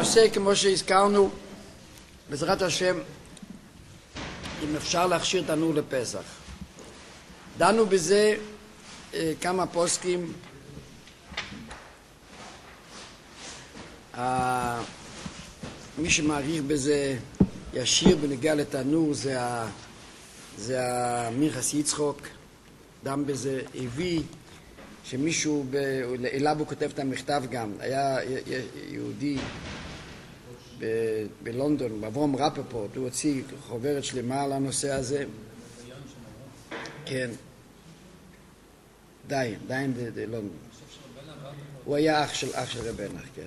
הנושא, כמו שהזכרנו, בעזרת השם, אם אפשר להכשיר תנור לפסח. דנו בזה כמה פוסקים. מי שמעריך בזה ישיר בנוגע לתנור זה מירחס יצחוק. דם בזה הביא שמישהו אליו הוא כותב את המכתב גם. היה יהודי בלונדון, אברהם רפפורט, הוא הוציא חוברת שלמה על הנושא הזה. כן. דיין בלונדון. הוא היה אח של רבנך, כן.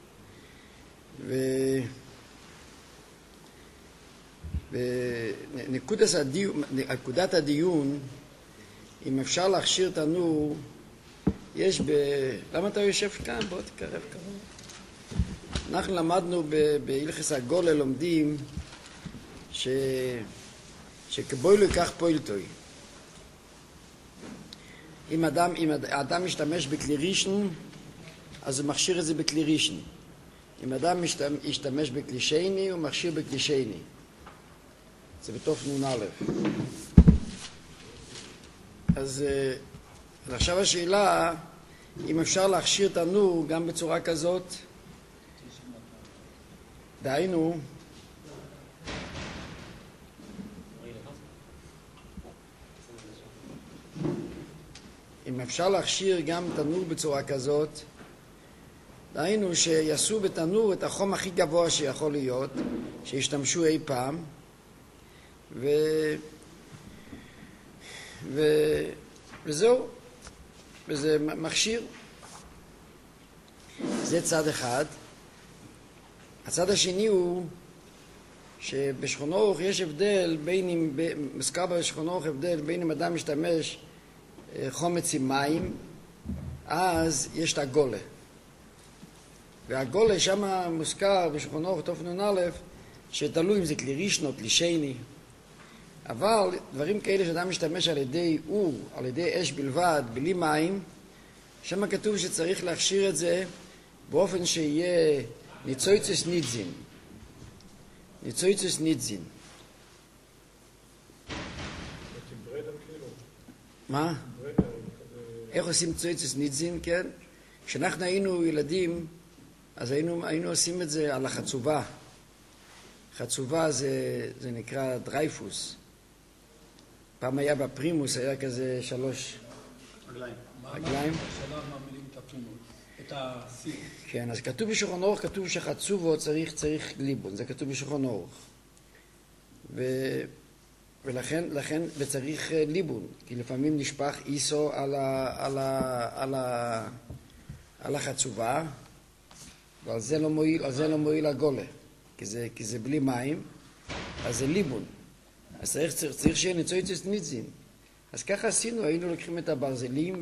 נקודת הדיון, אם אפשר להכשיר תנור, יש למה אתה יושב כאן? בוא תקרב קרוב. אנחנו למדנו בהלכס הגולה, לומדים שכבוילו ייקח פוילטוי. אם האדם משתמש בכלי ראשון, אז הוא מכשיר את זה בכלי ראשון. אם אדם ישתמש בכלי שני, הוא מכשיר בכלי שני. זה בתוף נון א'. אז עכשיו השאלה, אם אפשר להכשיר תנור גם בצורה כזאת, דהיינו, אם אפשר להכשיר גם תנור בצורה כזאת, דהיינו שיעשו בתנור את החום הכי גבוה שיכול להיות, שישתמשו אי פעם, וזהו, וזה מכשיר. זה צד אחד. הצד השני הוא שבשכון אורך יש הבדל מזכר בשכון אורך הבדל בין אם אדם משתמש חומץ עם מים, אז יש את הגולה. והגולה שם מוזכר בשכון אורך תוף נון א', שתלוי אם זה כלי ראשון או כלי שני. אבל דברים כאלה שאדם משתמש על ידי אור, על ידי אש בלבד, בלי מים, שם כתוב שצריך להכשיר את זה באופן שיהיה ניצויצס נידזין. ניצויצס נידזין. מה? איך עושים ניצויצס נידזין, כן? כשאנחנו היינו ילדים, אז היינו עושים את זה על החצובה. חצובה זה נקרא דרייפוס. פעם היה בפרימוס, היה כזה 3 רגליים. כן, אז כתוב בשולחן אורך, כתוב שחצובו צריך ליבון, זה כתוב בשולחן אורך. ולכן וצריך ליבון, כי לפעמים נשפך איסו על החצובה, ועל זה לא מועיל הגולה, כי זה בלי מים, אז זה ליבון. אז צריך שיהיה ניצויצס נידזין. אז ככה עשינו, היינו לוקחים את הברזלים,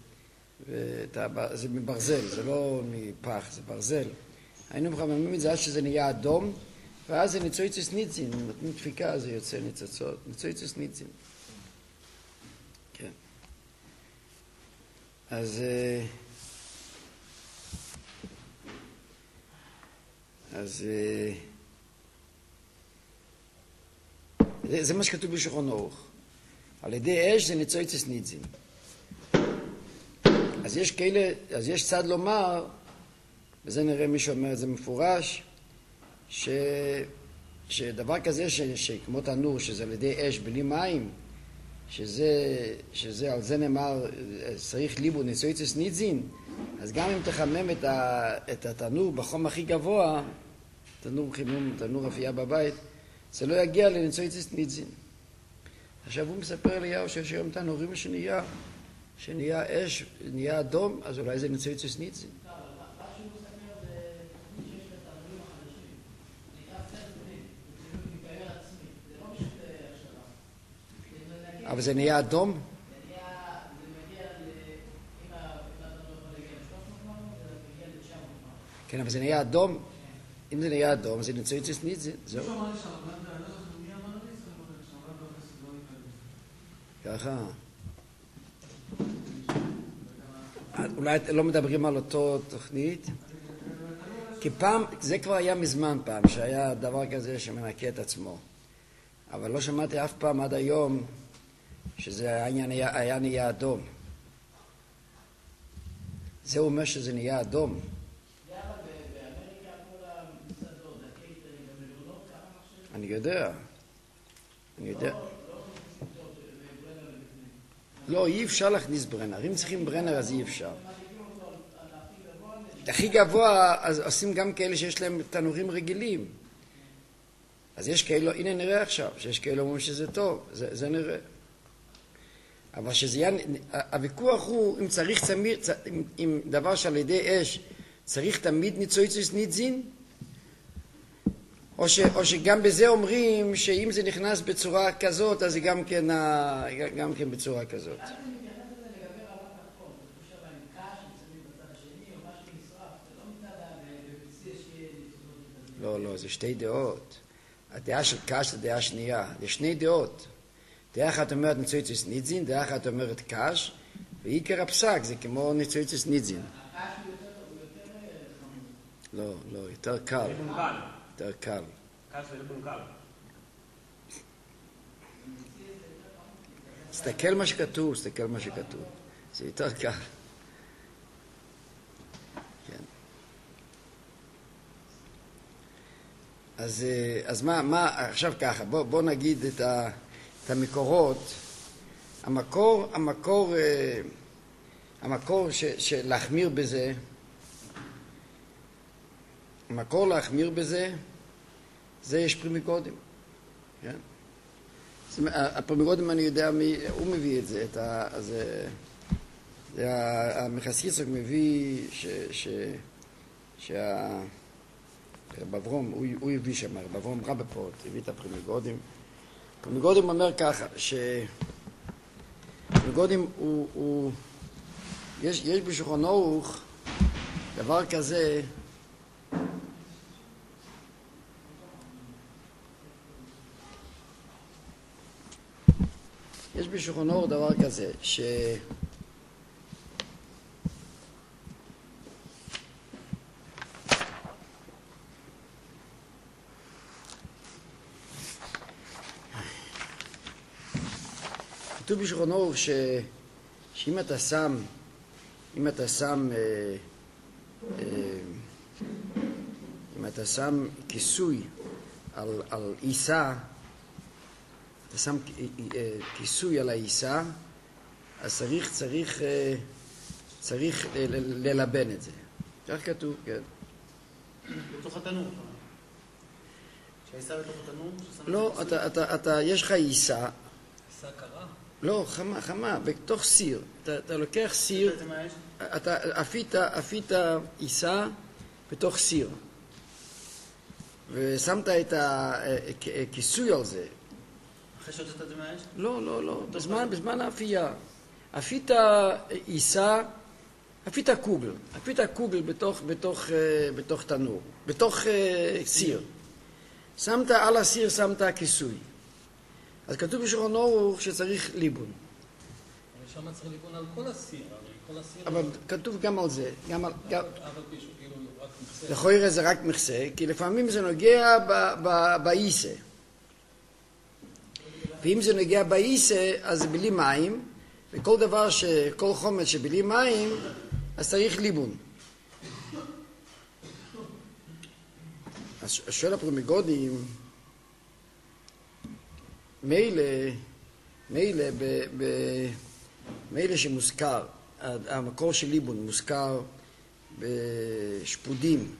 זה מברזל, זה לא מפח, זה ברזל. היינו מחממים את זה עד שזה נהיה אדום, ואז זה ניצויצס נידזין, נותנים דפיקה, אז זה יוצא ניצוצות, ניצויצס נידזין. כן. אז זה מה שכתוב בשולחן אורך. על ידי אש זה ניצויצס נידזין. אז יש צד לומר, וזה נראה מי שאומר את זה מפורש, שדבר כזה שכמו תנור, שזה על ידי אש בלי מים, שזה על זה נאמר, צריך ליבון ניצויצס נידזין, אז גם אם תחמם את התנור בחום הכי גבוה, תנור חימום, תנור אפייה בבית, זה לא יגיע לניצויצס נידזין. עכשיו הוא מספר אליהו שיש היום תנורים שנהיה אש, נהיה אדום, אז אולי זה ניצויצס נידזין. אבל זה נהיה אדום? כן, אבל זה נהיה אדום. אם זה נהיה אדום, זה ניצויצס נידזין. זהו. ככה. אולי לא מדברים על אותו תוכנית? כי פעם, זה כבר היה מזמן פעם, שהיה דבר כזה שמנקה את עצמו. אבל לא שמעתי אף פעם עד היום שזה היה נהיה אדום. זה אומר שזה נהיה אדום. אני יודע. לא, אי אפשר להכניס ברנר. אם צריכים ברנר אז אי אפשר. הכי גבוה, אז עושים גם כאלה שיש להם תנורים רגילים. אז יש כאלו, הנה נראה עכשיו, שיש כאלו אומרים שזה טוב, זה נראה. אבל שזה יהיה, הוויכוח הוא אם צריך אם דבר שעל ידי אש צריך תמיד ניצויצוס ניצין, או שגם בזה אומרים שאם זה נכנס בצורה כזאת, אז זה גם כן בצורה כזאת. לא, זה שתי דעות. הדעה של קש זה דעה שנייה. זה שני דעות. דעה אחת אומרת ניצויצוס ניצין, דעה אחת אומרת קש, ועיקר הפסק זה כמו ניצויצוס ניצין. לא, יותר קל. יותר קל. קש זה ליבון קל. תסתכל מה שכתוב. זה יותר קל. אז מה, עכשיו ככה, בוא נגיד את המקורות. המקור של להחמיר בזה, המקור להחמיר בזה, זה יש פרימיגודים. כן? הפרימיגודים אני יודע מי, הוא מביא את זה, המחסיסוק מביא רב אברום, הוא הביא שם, רב אברום רבפורט, הביא את הפרימיגודים. הפרימיגודים אומר ככה, פרימיגודים יש בשולחן ערוך דבר כזה, יש בשולחן ערוך דבר כזה, כתוב בשולחן ערוך שאם אתה שם כיסוי על עיסה, אתה שם כיסוי על העיסה, אז צריך ללבן את זה. כך כתוב, כן. בתוך התנור. שהעיסה בתוך התנור? לא, יש לך עיסה. עיסה קרה? לא, חמה, בתוך סיר. אתה לוקח סיר, אתה אפית עיסה בתוך סיר. ושמת את הכיסוי על זה. אחרי שהוצאת את זה מהאש? לא, בזמן האפייה. אפית עיסה, אפית קוגל בתוך תנור, בתוך סיר. שמת על הסיר, שמת הכיסוי. אז כתוב בשולחן ערוך שצריך ליבון. אבל שם צריך ליבון על כל הסיר, אבל כתוב גם על זה. אבל כאילו רק מכסה. לכאורה זה רק מכסה, כי לפעמים זה נוגע בעיסה. ואם זה נוגע בעיסה, אז זה בלי מים, וכל דבר כל חומץ שבלי מים, אז צריך ליבון. אז שואל הפרימיגודים, מילא שמוזכר, המקור של ליבון מוזכר בשפודים,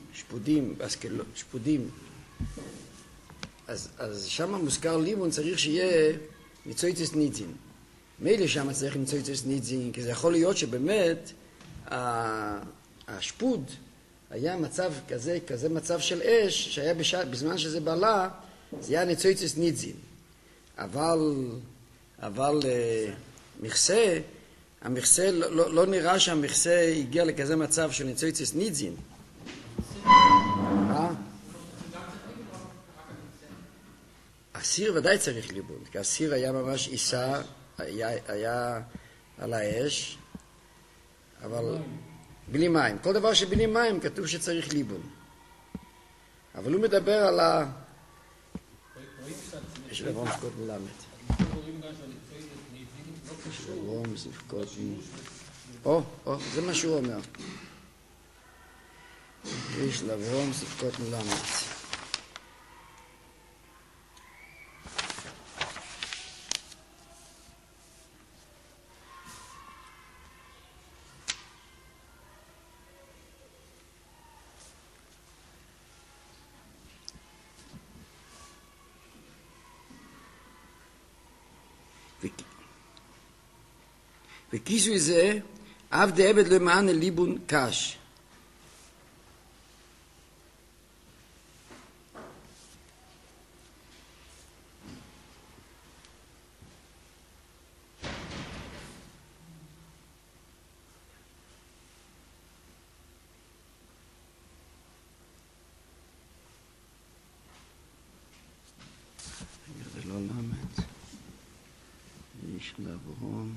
אז שם מוזכר ליבון צריך שיהיה ניצויצוס ניצין. מילא שם צריך ניצויצוס ניצין, כי זה יכול להיות שבאמת השפוד היה מצב כזה מצב של אש, שהיה בזמן שזה בעלה, זה היה ניצויצוס ניצין. אבל המכסה, לא נראה שהמכסה הגיע לכזה מצב של ניצויצוס ניצין. הסיר ודאי צריך ליבון, כי הסיר היה ממש עיסה, היה על האש, אבל בלי מים. כל דבר שבלי מים כתוב שצריך ליבון. אבל הוא מדבר על ה... רואים שאתה... יש לברום ספקות מלמד. רואים גם שהנצויצס ניזין לא יש קשור. לברום ספקות מלמד. זה מה שהוא אומר. יש לברום ספקות מלמד. וכיסוי זה, אף דעבד למען ליבון קש. זה לא למד. יש לברום.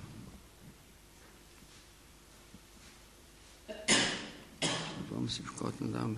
לברום ספקות מלמד.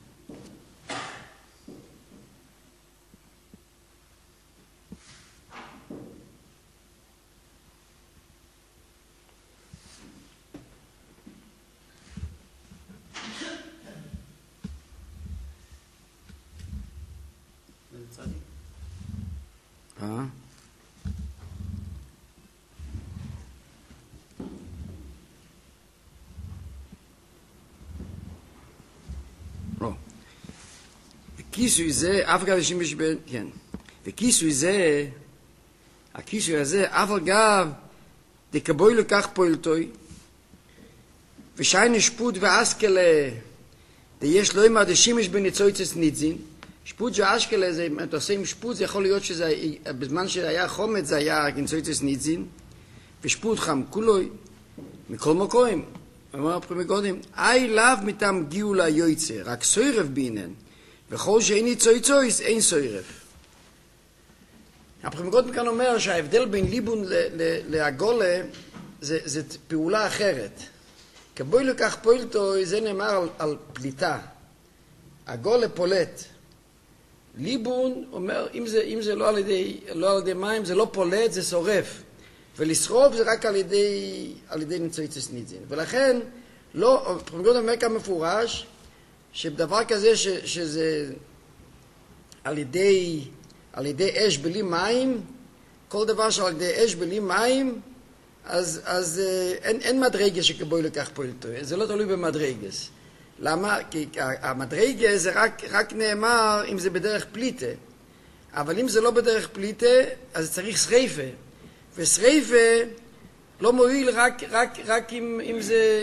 וכיסוי זה, אף אגב שימש בין, כן, וכיסוי זה, הכיסוי הזה, אף אגב, דקבוי לכך פועלתוי, ושיינה שפוט ואסקלה, יש לא אמר דשימש בניצויצס נידזין, שפוט ואסקלה, אם אתה עושה עם שפוט, זה יכול להיות שזה, בזמן שהיה חומץ, זה היה ניצויצס נידזין, ושפוט חם כולוי, מכל מקוים, אמר פרימגודים, אי לאו מטעם גיולה יויצה, רק סוירף בינן, וכל שאין ניצויצויס, אין סוירף. הפרימגודים כאן אומר שההבדל בין ליבון להגולה, זה פעולה אחרת. כבוי לכך פועלתו, זה נאמר על פליטה. הגולה פולט. ליבון אומר, אם זה לא על ידי מים, זה לא פולט, זה שורף. ולשרוף זה רק על ידי ניצויצס נידזין. ולכן, לא, הפרימגודים אומר כאן מפורש, שבדבר כזה שזה על ידי אש בלי מים, כל דבר שעל ידי אש בלי מים, אז אין מדרגס שכבוי לכך פועלתו. זה לא תלוי במדרגס. למה? כי המדרגס זה רק נאמר אם זה בדרך פליטה. אבל אם זה לא בדרך פליטה, אז צריך שריפה. ושריפה לא מועיל רק אם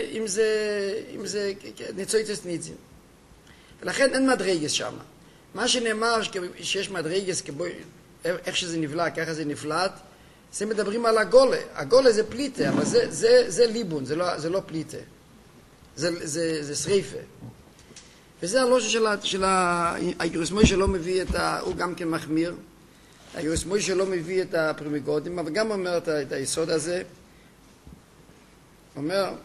זה ניצויצס נידזין. ולכן אין מדרגס שם. מה שנאמר שיש מדרגס, איך שזה נבלע, ככה זה נפלט, זה מדברים על הגולה. הגולה זה פליטה, אבל זה ליבון, זה לא פליטה. זה שריפה. וזה הלושע של היורס מוישה לא מביא הוא גם כן מחמיר. היורס מוישה לא מביא את הפרימיגודים, אבל גם אומר את היסוד הזה. אומר,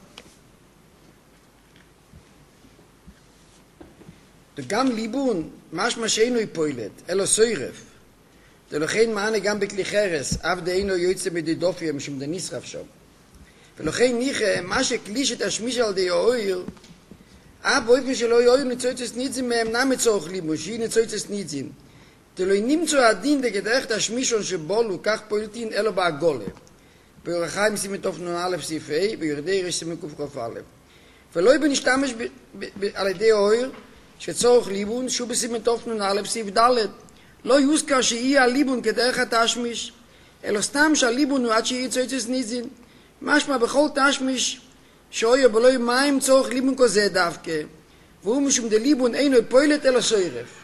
וגם ליבון, משמע שאינו פועלת, אלו סוירף. ולכן מענה גם בכלי חרס, אף דאינו יוצא מדידופיה משום דניסרף שם. ולכן ניחה, מה שקליש את השמיש על די האויר, באופן שלא יאויר ניצויצס נידזין מהם נם צורך ליבון, שהיא ניצויצס נידזין. תלוי נמצוא הדין דגדרך את השמישון שבולו, כך פועלתין אלו בהגולה. ביורחיים סימן תוף נ"א סעיף ה' ביורדי רש סימן קכ"א. ולא יבוא נשתמש על ידי האויר, שצורך ליבון, שהוא בסימן תוף נ"א סעיף ד'. לא יוזכר שיהיה הליבון כדרך התשמיש, אלא סתם שהליבון הוא עד שיהיה ניצויצס נידזין. משמע בכל תשמיש שאויר בלוי מים צורך ליבון כזה דווקא, והוא משום דליבון אינו פועלת אלא סוירף.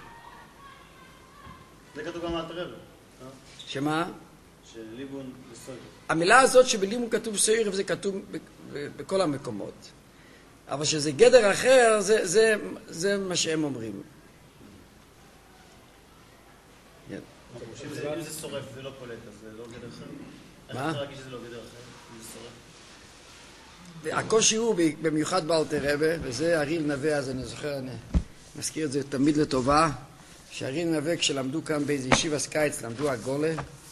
זה כתוב גם על הרב. שמה? שליבון וסוירף. המילה הזאת שבליבון כתוב סוירף זה כתוב בכל המקומות. אבל שזה גדר אחר, זה מה שהם אומרים. אם זה שורף זה לא פולט, אז זה לא גדר אחר? מה? אני רוצה להגיד שזה לא גדר אחר, אם זה שורף. הקושי הוא במיוחד באלתר רבי, וזה אריל נווה, אז אני זוכר, אני מזכיר את זה תמיד לטובה. שהרינו נווה כשלמדו כאן באיזה ישיבת קיץ, למדו הגולה,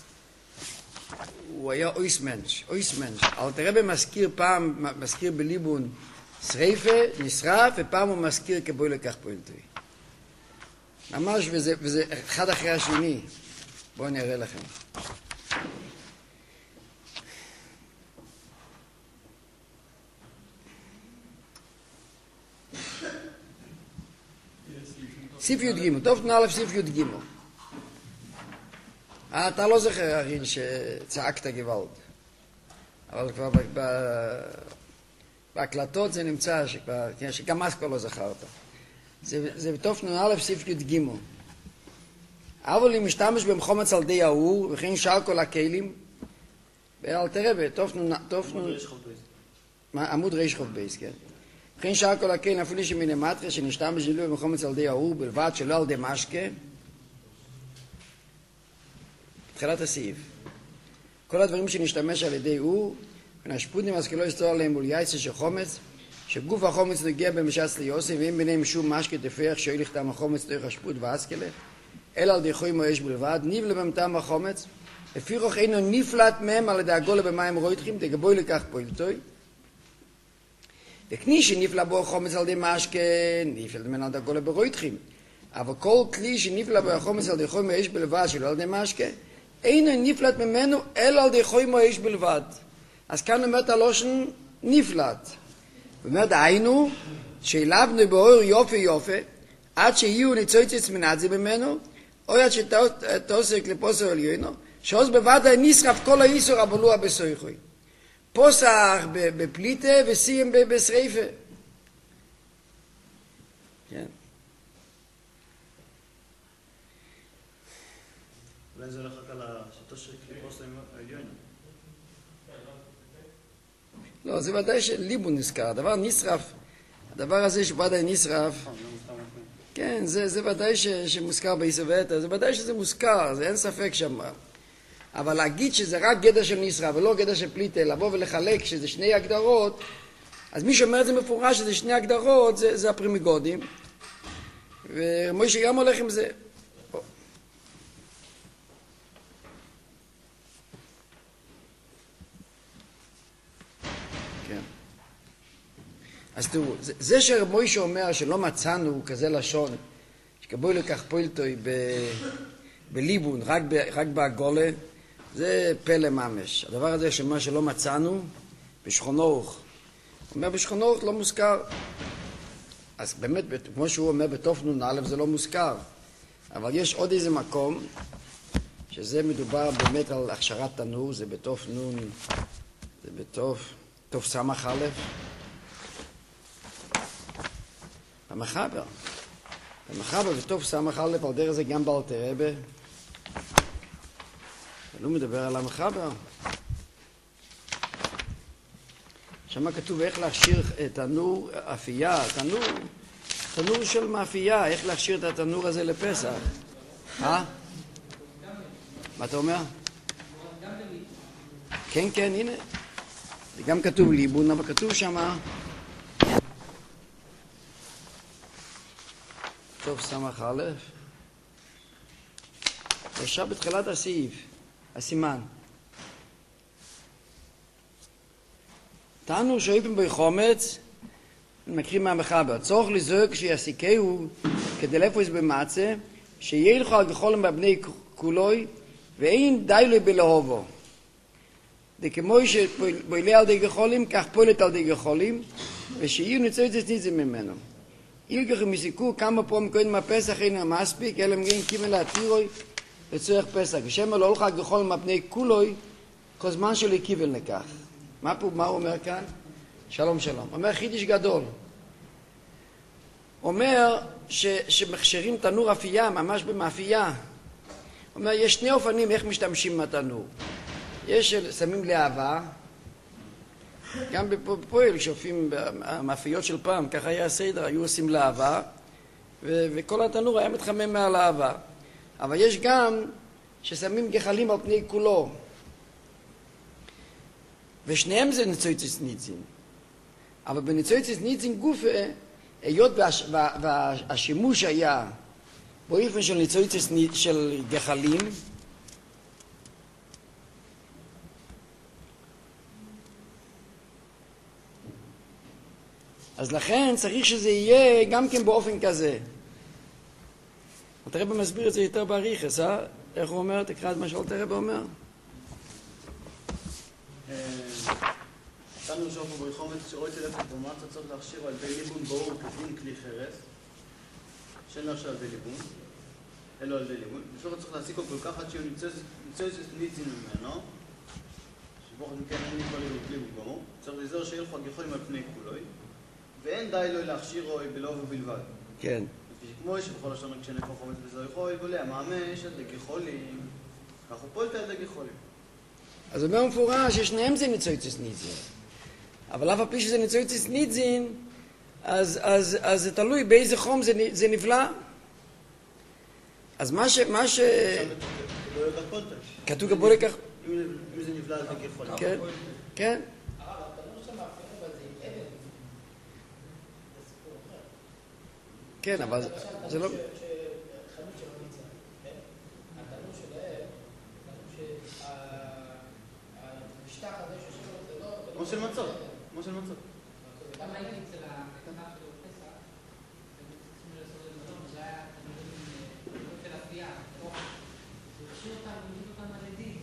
הוא היה אויסמנש. אלתר רבי מזכיר בליבון שריפה, נשרף, ופעם הוא מזכיר כבוי לקח פועלתוי. ממש, וזה אחד אחרי השני. בואו אני אראה לכם. סעיף י"ג, טוב תנא א' סעיף י"ג. אתה לא זוכר, ארין, שצעקת גוואלד. אבל כבר בהקלטות זה נמצא, שגם אז כבר לא זכרת. זה בטוב תנא א' סעיף י"ג. אבל אם משתמש במחומץ על די האור, וכן שאר כל הכלים, ואל תראה, עמוד ריש חוב בייס, כן. וכן שאר כל הכלים, אפילו שמינמטרה, שנשתמש במחומץ על די האור, בלבד שלא על די משקה, תחילת הסעיף. כל הדברים שנשתמש על ידי אור, ונשפוטים אז כלא יסתור עליהם מול יייצה של חומץ, שגוף החומץ נגיע במשץ ליוסי, ואם ביניהם שום משקה תפח שאוי לכתם החומץ דרך השפוט ואסכלה, אלא על דחוי מואש בלבד, ניבלה במתם החומץ, לפיכך אינו נפלט מהם על ידי הגולה במים רויתחים, דגבוי לכך פועלתוי. וכני שנפלא בו החומץ על ידי משקה, נפלט ממנו על ידי הגולה ברויתחים. אבל כל כלי שנפלא בו החומץ על ידי חוי מואש בלבד, שלא על ידי משקה, אינו נפלט ממנו אלא על ידי חוי מואש בלבד. אז כאן אומרת הלושן נפלט. ואומרת, היינו, שהלבנו באור יופי, עד שיהיו ניצוצות מנזי ממנו, או עד שתוסק לפוסר עליונו, שעוז בוודאי נשרף כל האיסור הבלוע בסויחוי. פוסח בפליטה וסיים בשריפה. כן. אולי זה הולך רק על שתוסק לפוסר עליונו. לא, זה ודאי שליבו נזכר. הדבר נשרף, הדבר הזה שוודאי נשרף, כן, זה ודאי שמוזכר ביסובטר, זה ודאי שזה מוזכר, זה אין ספק שם. אבל להגיד שזה רק גדר של נשרף ולא גדר של פליטה, לבוא ולחלק שזה שני הגדרות, אז מי שאומר את זה מפורש שזה שני הגדרות, זה הפרימיגודים. ומוישה גם הולך עם זה. כן. אז תראו, זה שמוישה אומר שלא מצאנו כזה לשון, שקבוי לכך פועלתוי בליבון, רק בהגולה, זה פלא ממש. הדבר הזה שמה שלא מצאנו, בשכונוך. הוא אומר בשכונוך לא מוזכר. אז באמת, כמו שהוא אומר בתוף נון א' זה לא מוזכר. אבל יש עוד איזה מקום, שזה מדובר באמת על הכשרת תנור, זה בתוף נון, זה בתוף סמך א', במחבר בתוף סמך א', על דרך זה גם באלתר רבי, לא מדבר על המחבר. שמה כתוב איך להכשיר תנור אפייה, תנור של מאפייה, איך להכשיר את התנור הזה לפסח. מה אתה אומר? כן, הנה. זה גם כתוב ליבון, אבל כתוב שמה טוב סמך א', עכשיו בתחילת הסעיף, הסימן. תנו שאיפים בי חומץ, מקריא מהמחבר, צורך לזוג שיסיקהו כדי לפוס במצה, שילכו על גחולם בבני כולוי, ואין די לו בלהובו. וכמו שפועלה על די גחולים, כך פועלת על די גחולים, ושיהיו ניצוצות ניזים ממנו. אילגחים מסיקו כמה פעמים קודם הפסח אינו מספיק, אלא מגיעים כיוון להתירוי לצורך פסח. ושמה לא הולכה גחול מפני כולוי, כל זמן שלו כיוון לכך. מה הוא אומר כאן? שלום. אומר חידש גדול. אומר שמכשירים תנור אפייה, ממש במאפייה. אומר, יש שני אופנים איך משתמשים מהתנור. יש שמים להבה, גם בפועל, כשאופים במאפיות של פעם, ככה היה הסדר, היו עושים להבה, וכל התנור היה מתחמם מהלהבה. אבל יש גם ששמים גחלים על פני כולו. ושניהם זה ניצוצות ניצין. אבל בניצוצות ניצין גופה, היות והשימוש היה באופן של ניצויצס של גחלים, אז לכן צריך שזה יהיה גם כן באופן כזה. הרב מסביר את זה יותר באריכות, איך הוא אומר? תקרא את מה שהרב אומר. נתנו לשאול פה ברחומת שרואי תלפת במטה צריך להכשיר על ידי ליבון ברור כדין כלי חרס שאין להכשיר על ידי ליבון אלו על ידי ליבון בשביל צריך להסיק אותו כל כך עד שהוא נמצא ניצין ממנו שבו מכן אין לי כל ליבון ברור צריך לזהר שיהיה לך גחולים על פני כולוי ואין די לו להכשיר רואי בלוב ובלבד כן כמו יש בכל השונה כשנפח חומץ בזו יכול בולע מאמש על ידי גחולים כך הוא פועלת על ידי גחולים אז הוא אומר מפורש ששניהם זה ניצויצס ניצין אבל אף הפי שזה ניצויצס ניצין אז זה תלוי באיזה חום זה נבלע אז מה כתוב גבולי כך אם זה נבלע על ידי גחולים כן, כן כן, אבל זה לא... כמו של מצות, כמו של מצות. גם הייתי אצל הכתבה של פסח, צריכים לעשות את זה, זה היה של אפייה, זה השאיר אותם, ומגיד אותם על ידי,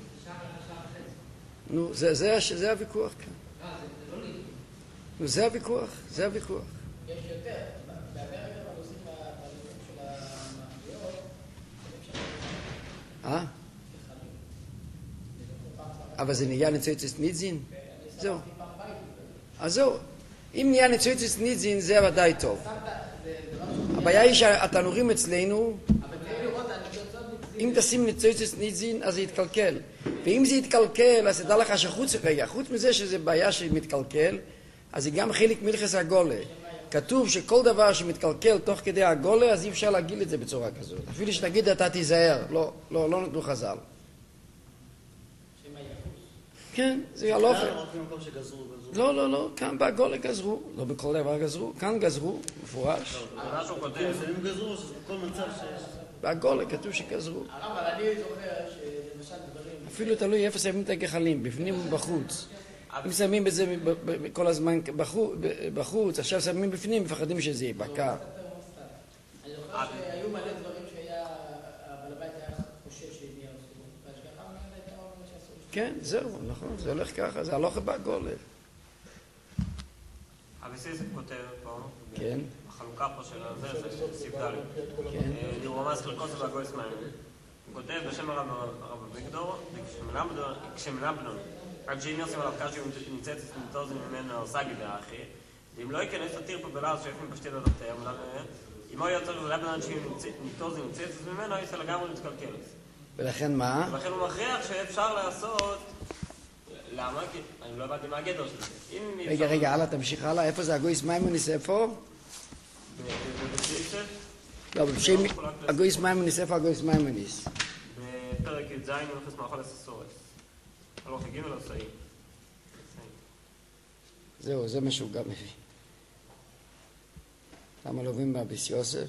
שעה וחצי. נו, זה הוויכוח כאן. זה לא לי. נו, זה הוויכוח, זה הוויכוח. יש יותר, באמריקה בנושאים של המאפיות, אבל זה נהיה ניצויצס ניצין? זהו. אז זהו. אם נהיה ניצויצס ניצין זה ודאי טוב. הבעיה היא שהתנורים אצלנו, אם תשים ניצויצס ניצין אז זה יתקלקל. ואם זה יתקלקל אז תדע לך שחוץ מזה שזה בעיה שמתקלקל, אז זה גם חלק מלכס הגולה. כתוב שכל דבר שמתקלקל תוך כדי הגולה אז אי אפשר להגיד את זה בצורה כזאת. אפילו שתגיד אתה תיזהר. לא נתנו חז"ל. כן, זה הלוכה. לא, כאן בגולה גזרו. לא בכל דבר גזרו. כאן גזרו, מפורש. אם גזרו, אז בכל מצב שיש... בגולה כתוב שגזרו. אבל אני זוכר שלמשל דברים... אפילו תלוי איפה שמים את הגחלים, בפנים ובחוץ. אם שמים בזה כל הזמן בחוץ, עכשיו שמים בפנים, מפחדים שזה ייבקע. אני זוכר שהיו מלא דברים שהיה... אבל הבית היה חושב שהניע אותו. והשגחה הייתה אומר שעשו... כן, זהו, נכון, זה הולך ככה, זה הלוכה בגולה. אביסיס כותב פה, כן. החלוקה פה של זה סיב ד' דירומס חלקות והגויס מים. הוא כותב בשם הרב אביגדור, כשמנבנון, רק שאם יוסים עליו קשי ניצץ ניתוזים ממנו סגי באחי, ואם לא ייכנס לתיר פה בלעז שאיפה מפשטי דדותיה, אם הוא יוצר לבנן שניתוזים ניצץ ממנו, יצא לגמרי להתקלקל. ולכן מה? ולכן הוא מכריח שאפשר לעשות... למה? כי אני לא הבנתי מה הגדר שלי. רגע, הלאה, תמשיך הלאה. איפה זה הגויס מיימוניס? איפה? לא, בשם הגויס מיימוניס, איפה הגויס מיימוניס? בפרק י"ז מלכס מאכול הססורס. הלוך הגיב ולא סעי. זהו, זה מה שהוא גם מביא. למה לא מבין באביס יוסף?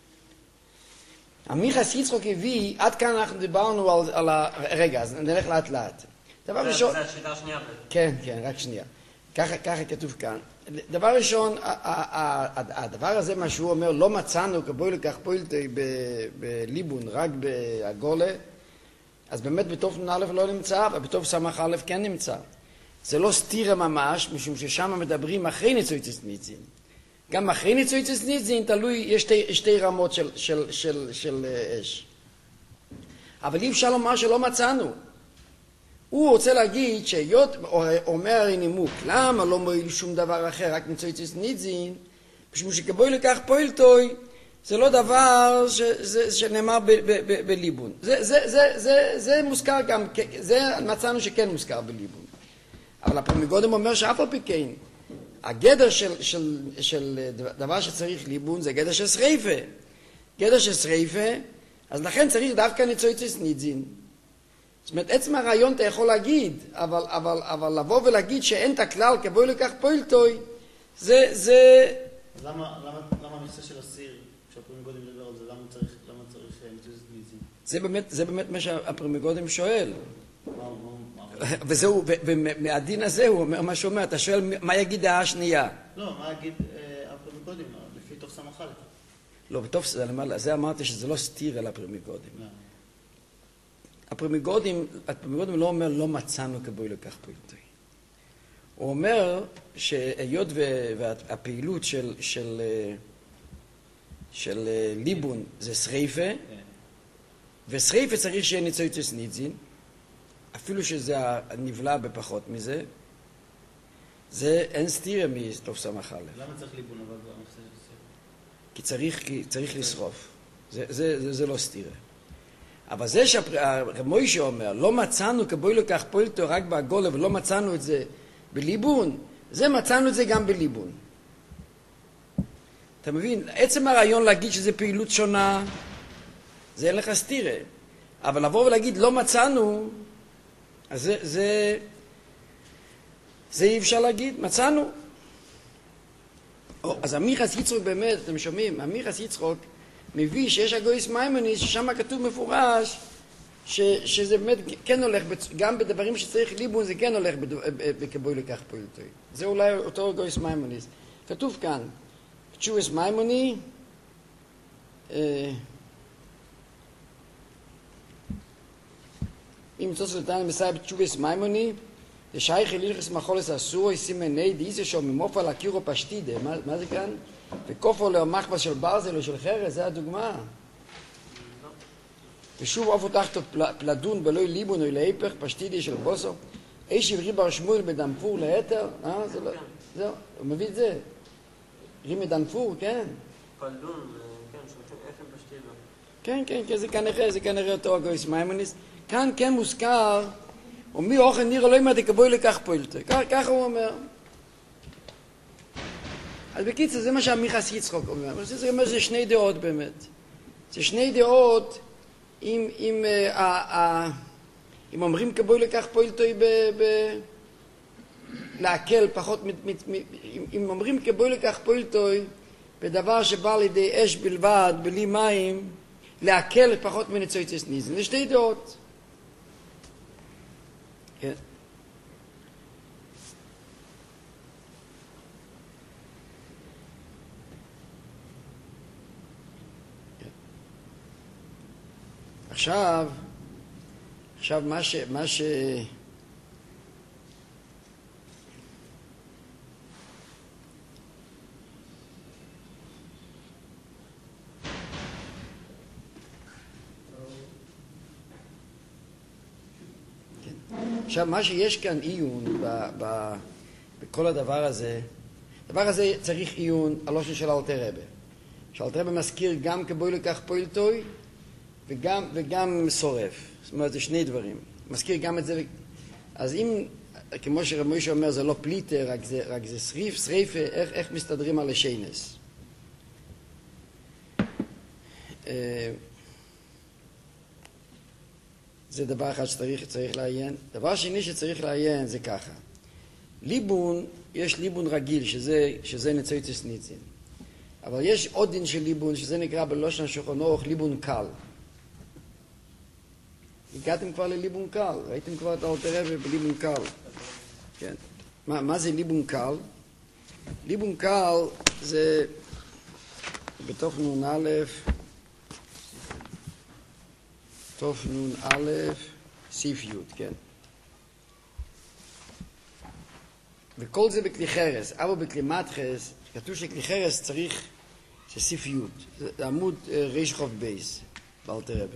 עמיחס יצחוק הביא, עד כאן אנחנו דיברנו על רגע, אז נלך לאט לאט. דבר ראשון... זה השיטה השנייה. כן, רק שנייה. ככה כתוב כאן. דבר ראשון, הדבר הזה, מה שהוא אומר, לא מצאנו כבוי לכך פוילטי בליבון, רק בהגולה, אז באמת בטוב נ"א לא נמצא, ובטוב סמ"ך א' כן נמצא. זה לא סתירה ממש, משום ששם מדברים אחרי ניצויצס ניצין. גם אחרי ניצויצס ניצין תלוי, יש שתי רמות של אש. אבל אי אפשר לומר שלא מצאנו. הוא רוצה להגיד שהיות, אומר נימוק, למה לא מועיל שום דבר אחר, רק ניצויצס ניצין, משום שכבוי לכך פוילטוי, זה לא דבר שנאמר בליבון. זה מוזכר גם, זה מצאנו שכן מוזכר בליבון. אבל הפרמיגודם אומר שאף על פי כן, הגדר של דבר שצריך ליבון זה גדר של שריפה. גדר של שריפה, אז לכן צריך דווקא ניצויצס ניצין. זאת אומרת, עצם הרעיון אתה יכול להגיד, אבל לבוא ולהגיד שאין את הכלל כבוי לכך פוילטוי, זה... למה המכסה של הסיר כשהפרימגודים מדבר על זה, למה צריך ניצוצת ניצין? זה באמת מה שהפרימגודים שואל. מה? וזהו, ומהדין הזה הוא אומר מה שאומר, אתה שואל מה יגיד דעה השנייה. לא, מה יגיד הפרימגודים, לפי תוך סמך א'? לא, זה אמרתי שזה לא סתיר על הפרימגודים. הפרימגודים לא אומר לא מצאנו כבוי לכך פוילטוי. הוא אומר שהיות והפעילות של ליבון זה שריפה, ושריפה צריך שיהיה ניצוצת ניצין, אפילו שזה נבלע בפחות מזה, זה אין סתירה מתוך סמך א'. למה צריך ליבון אבל לא? כי צריך לשרוף. זה לא סתירה. אבל זה שהרב מוישה אומר, לא מצאנו כבוי לכך פוילטו רק בעגולה ולא מצאנו את זה בליבון, זה מצאנו את זה גם בליבון. אתה מבין? עצם הרעיון להגיד שזה פעילות שונה, זה אין לך סתירה. אבל לבוא ולהגיד לא מצאנו, אז זה אי אפשר להגיד, מצאנו. אז אמירס יצחוק באמת, אתם שומעים, אמירס יצחוק מביא שיש הגויס מיימוניס, ששם כתוב מפורש, שזה באמת כן הולך, גם בדברים שצריך ליבון זה כן הולך בכבוי לכך פוילטוי. זה אולי אותו גויס מיימוניס. כתוב כאן, תשובס מיימוני, אם תוצא לטען מסייב תשובס מיימוני, לשייך אליכס מחולס אסור, סימני דיסה שום ממופע להכירו פשטידה. מה זה כאן? וכופו למחבס של ברזל או של חרס, זה הדוגמה. ושוב אופו תחתו פלדון בלוי ליבון או להיפך פשטידי של בוסו. איש עברי בר שמואל בדנפור להתר, זה לא, זהו, הוא מביא את זה. רימי דנפור, כן. פלדון, כן, שולחים איפן פשטידו. כן, זה כנראה אותו הגויס מיימוניס. כאן כן מוזכר, ומי אוכל נראה לא ימד יקבוי לכך פוילטו. ככה הוא אומר. אז בקיצור, זה מה שהמיכס יצחוק אומר. זה שני דעות באמת. זה שני דעות אם אומרים כבוי לכך פוילטוי להקל פחות, אם אומרים כבוי לכך פוילטוי בדבר שבא לידי אש בלבד, בלי מים, להקל פחות מניצוצת ניצין. זה שתי דעות. כן. עכשיו מה ש עכשיו, מה שיש כאן עיון בכל הדבר הזה צריך עיון על לושן של אלתר רבי. שאלתר רבי מזכיר גם כבוי לכך פוילטוי וגם שורף. זאת אומרת, זה שני דברים. מזכיר גם את זה. אז אם, כמו שרב מוישה אומר, זה לא פליטר, רק זה שריפה, איך מסתדרים על השיינס? זה דבר אחד שצריך לעיין. דבר שני שצריך לעיין זה ככה. ליבון, יש ליבון רגיל, שזה ניצוצת ניצין. אבל יש עוד דין של ליבון, שזה נקרא בלושן שולחן אורך ליבון קל. הגעתם כבר לליבון קל, ראיתם כבר את אלתר רבי בליבון קל. כן. מה זה ליבון קל? ליבון קל זה בתוך נון א', תוף נון א', סיף י', כן. וכל זה בכלי חרס, אבל בכלי מתחס, כתוב שכלי חרס צריך שסיף י', זה עמוד ריש חוף בייס, באלתר רבי.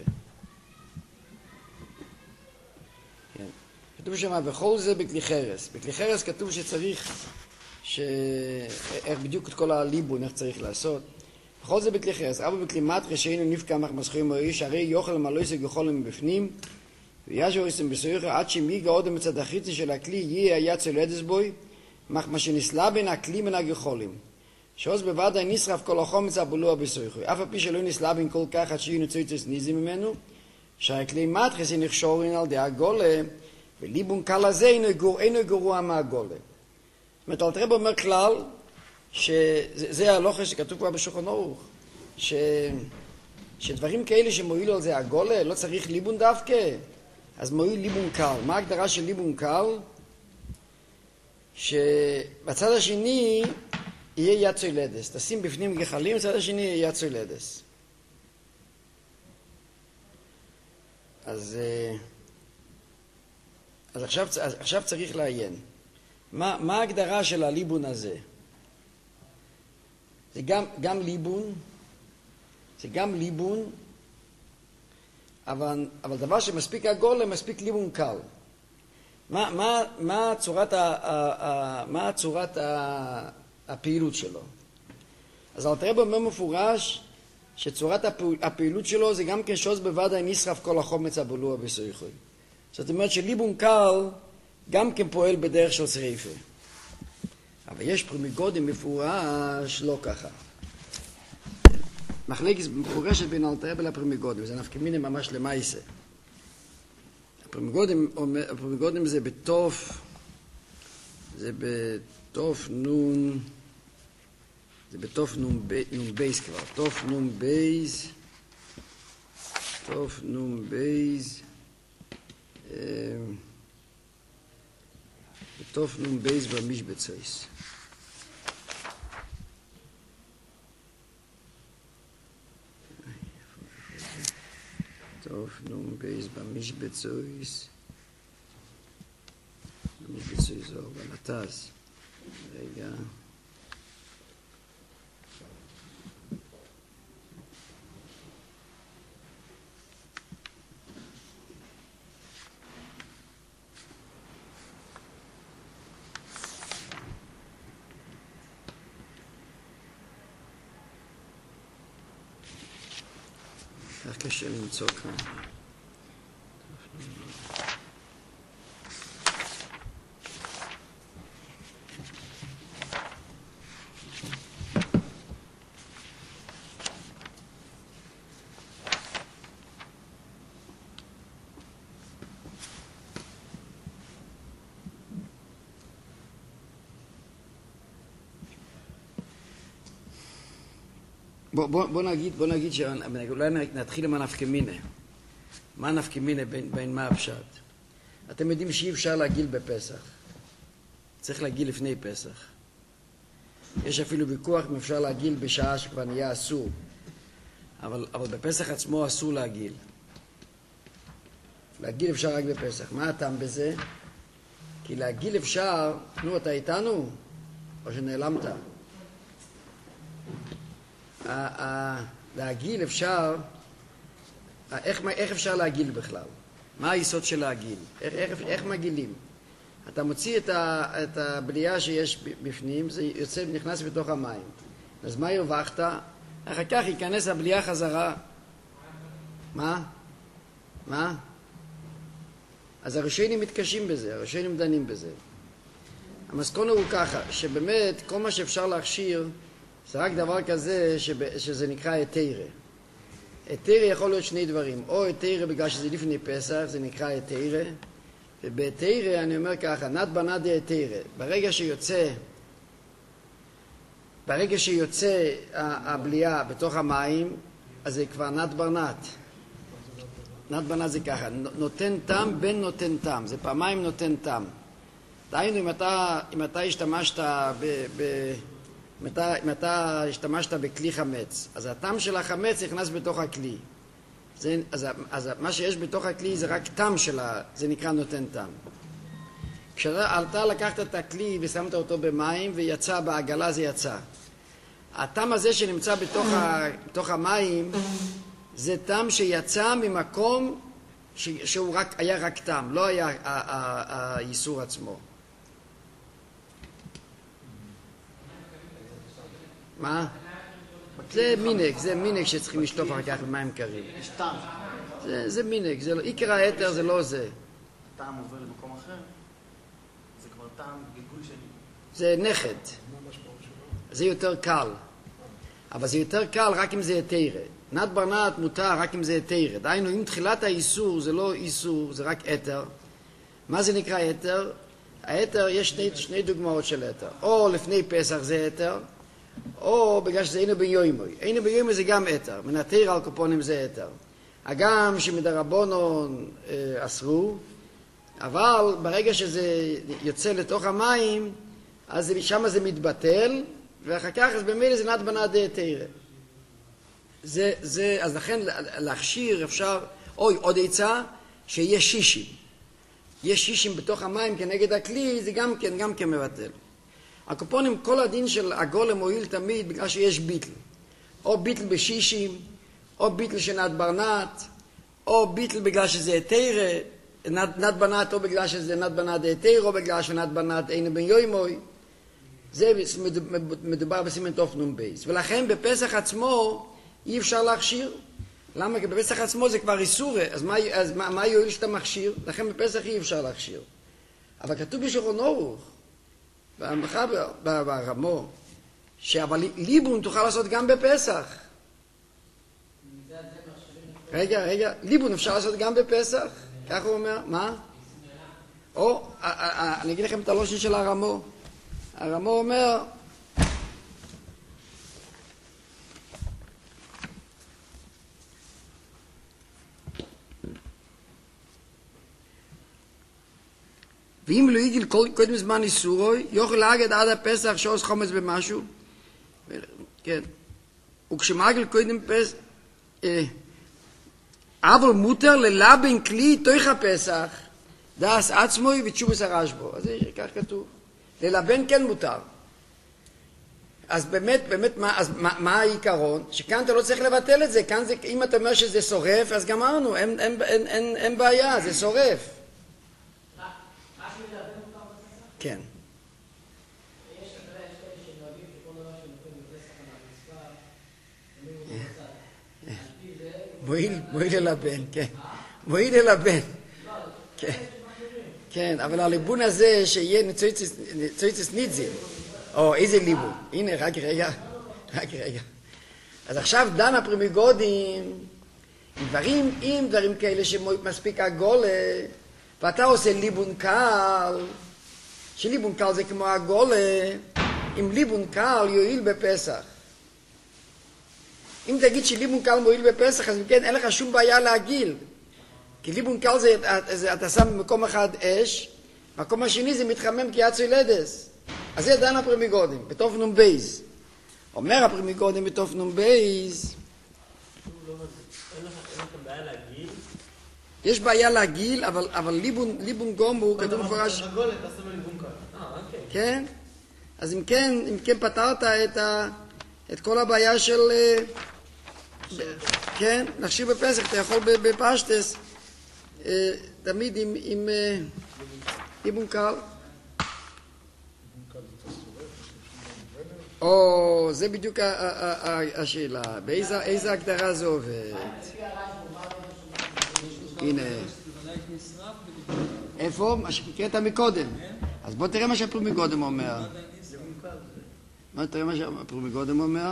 כן. כתוב שמה, וכל זה בכלי חרס. בכלי חרס כתוב שצריך, איך בדיוק את כל הליבון, איך צריך לעשות. בכל זה בכלי חרס, אבל בכלי מתחס שאינו נפקע מחמסחים או איש, הרי יוכל מלויסק יוכל מבפנים, וישו יסם בסויך, עד שמיגה עוד מצד החיצי של הכלי, יהיה היצא לדס בוי, מה שנסלה בין הכלי מן הגחולים. שעוז בוודאי נשרף כל החומץ הבולוע בסויך. אף הפי שלא נסלה בין כל כך עד שיהיו ניצוצת ניזים ממנו, שהכלי מתחס נחשורין על די הגולה, וליבון קל הזה אינו גרוע מהגולה. זאת אומרת, אלתר רבי אומר כלל, שזה ההלכה שכתוב כבר בשולחן ערוך, שדברים כאלה שמועילו על זה הגולה, לא צריך ליבון דווקא, אז מועיל ליבון קל. מה ההגדרה של ליבון קל? שבצד השני יהיה יד צוילדס. תשים בפנים גחלים, בצד השני יהיה יד צוילדס. אז עכשיו צריך לעיין. מה ההגדרה של הליבון הזה? זה גם ליבון, זה גם ליבון, אבל דבר שמספיק הגולם, מספיק ליבון קל. מה צורת הפעילות שלו? אז אלתר רבי אומר מפורש שצורת הפעילות שלו זה גם כן שוס בוודאי נשרף כל החומץ הבולוע בסויכוי. זאת אומרת שליבון קל גם כן פועל בדרך של שריפה. אבל יש פרימיגודים מפורש לא ככה. מחלקת מפורשת בין אלתר רבי לפרימיגודים, זה נפקא מינה ממש למעשה. הפרימיגודים זה בתוף נון, זה בתוף נון בייס כבר, תוף נון בייס, בתוף נון בייס במשבצויס. תוף נון בייס במשבצויס, במשבצויס זו בנתז. רגע. איך קשה למצוא כאן. בוא נגיד שאולי נתחיל עם הנפקא מינה. מה הנפקא מינה בין מה הפשט? אתם יודעים שאי אפשר להגיל בפסח. צריך להגיל לפני פסח. יש אפילו ויכוח אם אפשר להגיל בשעה שכבר נהיה אסור. אבל בפסח עצמו אסור להגיל. להגיל אפשר רק בפסח. מה הטעם בזה? כי להגיל אפשר, נו, אתה איתנו? או שנעלמת? להגיל אפשר, איך אפשר להגיל בכלל? מה היסוד של להגיל? איך מגילים? אתה מוציא את הבלייה שיש בפנים, זה יוצא ונכנס בתוך המים. אז מה הרווחת? אחר כך ייכנס הבלייה חזרה. מה? אז הראשונים מתקשים בזה, הראשונים דנים בזה. המסקנה הוא ככה, שבאמת כל מה שאפשר להכשיר זה רק דבר כזה שזה נקרא היתרה. היתרה יכול להיות שני דברים. או היתרה בגלל שזה לפני פסח, זה נקרא היתרה. ובהיתרה אני אומר ככה, נת בנת דה היתרה. ברגע שיוצא הבלייה בתוך המים, אז זה כבר נת ברנת. נת ברנת זה ככה, נותן טעם בין נותן טעם. זה פעמיים נותן טעם. דהיינו, אם אתה השתמשת אם אתה השתמשת בכלי חמץ, אז הטעם של החמץ נכנס בתוך הכלי. אז מה שיש בתוך הכלי זה רק טעם שלה, זה נקרא נותן טעם. כשאתה לקחת את הכלי ושמת אותו במים ויצא בעגלה, זה יצא. הטעם הזה שנמצא בתוך המים זה טעם שיצא ממקום שהוא היה רק טעם, לא היה האיסור עצמו. מה? זה מינק שצריכים לשטוף אחר כך במים קרים. יש טעם. זה מינק, עיקר היתר זה לא זה. טעם עובר למקום אחר? זה כבר טעם גלגול שני. זה נכד. זה יותר קל. אבל זה יותר קל רק אם זה היתרה. נת ברנת מותר רק אם זה היתרה. דהיינו, אם תחילת האיסור זה לא איסור, זה רק היתר. מה זה נקרא היתר? ההיתר, יש שני דוגמאות של היתר. או לפני פסח זה היתר, או בגלל שזה אינו ביומוי. אינו ביומוי זה גם אתר, מנתר על קופונים זה אתר. הגם שמדרבנון אסרו, אבל ברגע שזה יוצא לתוך המים, אז שם זה מתבטל, ואחר כך אז במילא זה נת בנה דהתרא. אז לכן להכשיר אפשר, עוד עצה, שיהיה שישים. יש שישים בתוך המים כנגד הכלי, זה גם כן מבטל. הקופונים, כל הדין של הגולם מועיל תמיד בגלל שיש ביטל. או ביטל בשישים, או ביטל של נת ברנת, או ביטל בגלל שזה התרא, נת בנת או בגלל שזה נת בנת דהתרא, או בגלל שנת בנת אינו בן יוימוי. זה מדובר בסימן תוף נון בייס. ולכן בפסח עצמו אי אפשר להכשיר. למה? כי בפסח עצמו זה כבר איסור, אז מה יועיל שאתה מכשיר? לכן בפסח אי אפשר להכשיר. אבל כתוב בשולחן ערוך, ברמו, אבל ליבון תוכל לעשות גם בפסח. רגע, ליבון אפשר לעשות גם בפסח? כך הוא אומר, מה? או, אני אגיד לכם את הלושן של הרמו. הרמו אומר, ואם לא יגיל קודם זמן איסורוי, יוכל להגיד עד הפסח שעוש חומץ במשהו. כן. וכשמגיל קודם פסח, אבל מותר ללבן כלי תוך הפסח, דאס עצמוי ותשובס הרשב"א. אז כך כתוב. ללבן כן מותר. אז באמת, מה העיקרון? שכאן אתה לא צריך לבטל את זה. כאן זה, אם אתה אומר שזה שורף, אז גמרנו. אין בעיה, זה שורף. כן. מועיל ללבן, כן. מועיל ללבן. כן, אבל הליבון הזה שיהיה ניצויצס ניצים. או, איזה ליבון. הנה, רק רגע. אז עכשיו דן הפרימיגודים עם דברים כאלה שמספיק הגולה, ואתה עושה ליבון קל, שליבון קל זה כמו הגולה, אם ליבון קל יועיל בפסח. אם תגיד שליבון קל מועיל בפסח, אז כן, אין לך שום בעיה להגיל. כי ליבון קל זה אתה שם במקום אחד אש, מקום השני זה מתחמם כי יצא ילדס. אז זה דן הפרימיגודים, בתוף נום בייז. אומר הפרימיגודים בתוף נום בייז, יש בעיה להגיל, אבל ליבון גומו, כתוב מפורש. כן? אז אם כן פתרת את כל הבעיה של, כן, להכשיר בפסח, אתה יכול בפשטס, תמיד עם ליבון קל. או, זה בדיוק השאלה. באיזה הגדרה זה עובד? הנה. איפה? מה שקראת מקודם. אז בוא תראה מה שהפרימיגודם אומר. תראה מה שהפרימיגודם אומר.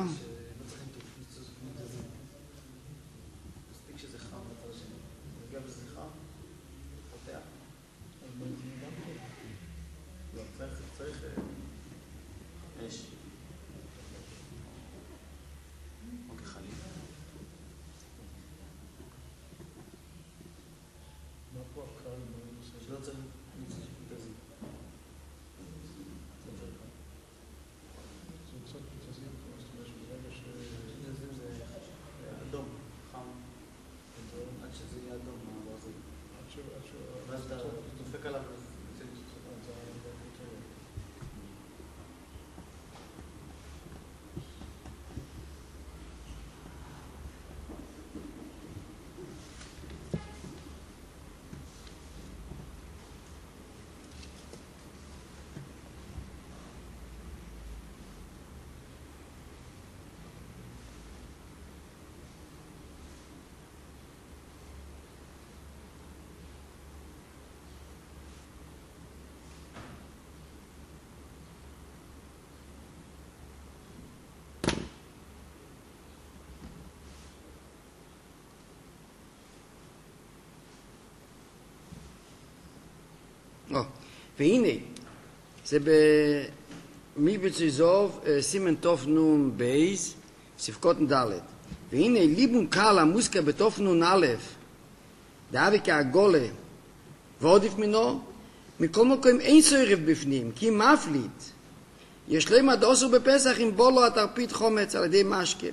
והנה, זה מי בציזוב, סימן תוף נון בייס, ספקות דלת. והנה ליבון קל המוסקה בתוף נון א', דאבי כעגולה, ועודף מינו, מכל מקום אין סוירף בפנים, כי מפליט. יש להם הדוסו בפסח עם בולו התרפית חומץ על ידי משקה.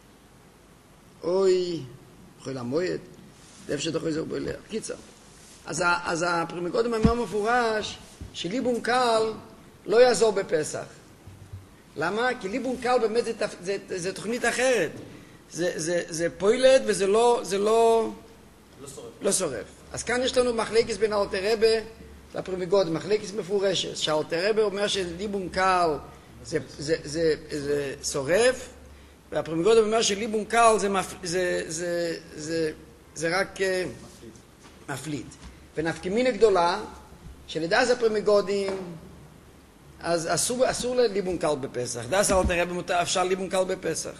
אוי, יכול למועד, דף שתוכי זהו בולר. קיצר. אז הפרימקודם אומר מפורש, שליבון קל לא יעזור בפסח. למה? כי ליבון קל באמת זה תוכנית אחרת. זה פוילד וזה לא שורף. אז כאן יש לנו מחלקת בין אלתר רבי לפרימקודם, מחלקת מפורשת. שאלתר רבי אומר שליבון קל זה שורף, והפרימקודם אומר שליבון קל זה רק מפליט. ונפקמינה גדולה, שלדעת הפרימקודים, אז אסור ליבון קל בפסח. דעת אלתר רבי אפשר ליבון קל בפסח.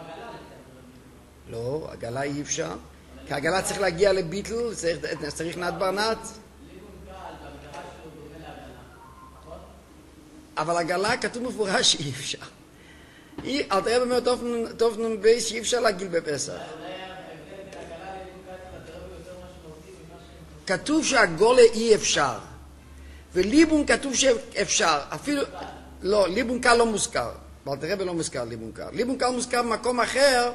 לא, עגלה אי אפשר. כי העגלה צריך להגיע לביטל, צריך נת ברנת. אבל עגלה כתוב מפורש שאי אפשר. אלתר רבי אומר טוב נון בייס שאי אפשר להגיל בפסח. כתוב שהגולה אי אפשר. וליבון כתוב שאפשר. אפילו, לא, ליבון קל לא מוזכר. באלתר רבי לא מוזכר ליבון קל. ליבון קל מוזכר במקום אחר,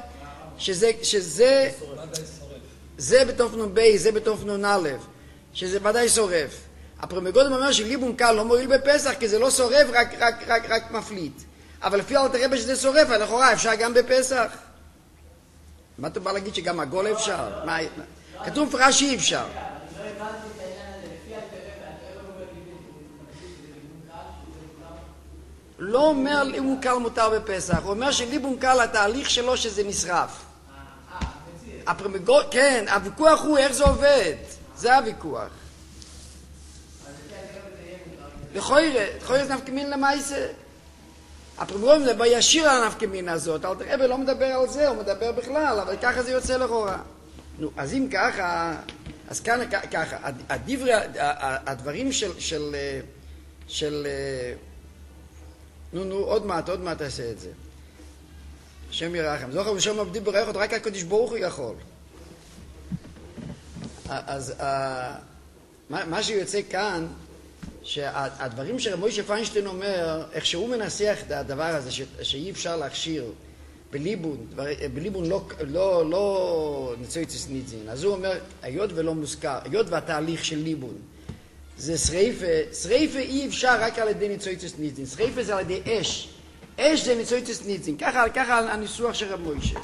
זה בתוף נון בייס, זה בתוף נון א', שזה ודאי שורף. הפרימקודם אומר שליבון קל לא מועיל בפסח, כי זה לא שורף, רק מפליט. אבל לפי אלתר רבי שזה שורף, לכאורה אפשר גם בפסח. מה אתה בא להגיד שגם הגולה אפשר? כתוב מפורש שאי אפשר. לא אומר ליבון קל מותר בפסח, הוא אומר שליבון קל התהליך שלו שזה נשרף. כן, הוויכוח הוא איך זה עובד, זה הוויכוח. לכוירס נפקמין למעשה. הפרימקודם זה בישיר על הנפקמין הזאת, אלתר רבי לא מדבר על זה, הוא מדבר בכלל, אבל ככה זה יוצא לכאורה. נו, אז אם ככה, אז כאן ככה, הדברים של נו, עוד מעט תעשה את זה. השם ירחם. זוכר ושם עבדי ברכות, רק הקדוש ברוך הוא יכול. אז מה שיוצא כאן, שהדברים שמשה פיינשטיין אומר, איך שהוא מנסח את הדבר הזה, שאי אפשר להכשיר בליבון לא ניצויצס ניצין. אז הוא אומר, היות ולא מוזכר, היות והתהליך של ליבון, זה שריפה אי אפשר רק על ידי ניצויצס ניצין. שריפה זה על ידי אש. אש זה ניצויצס ניצין. ככה הניסוח של רב מוישה.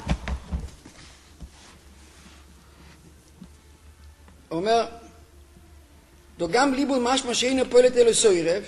הוא אומר, גם ליבון משמע שאינו פועלת אלו סוירף,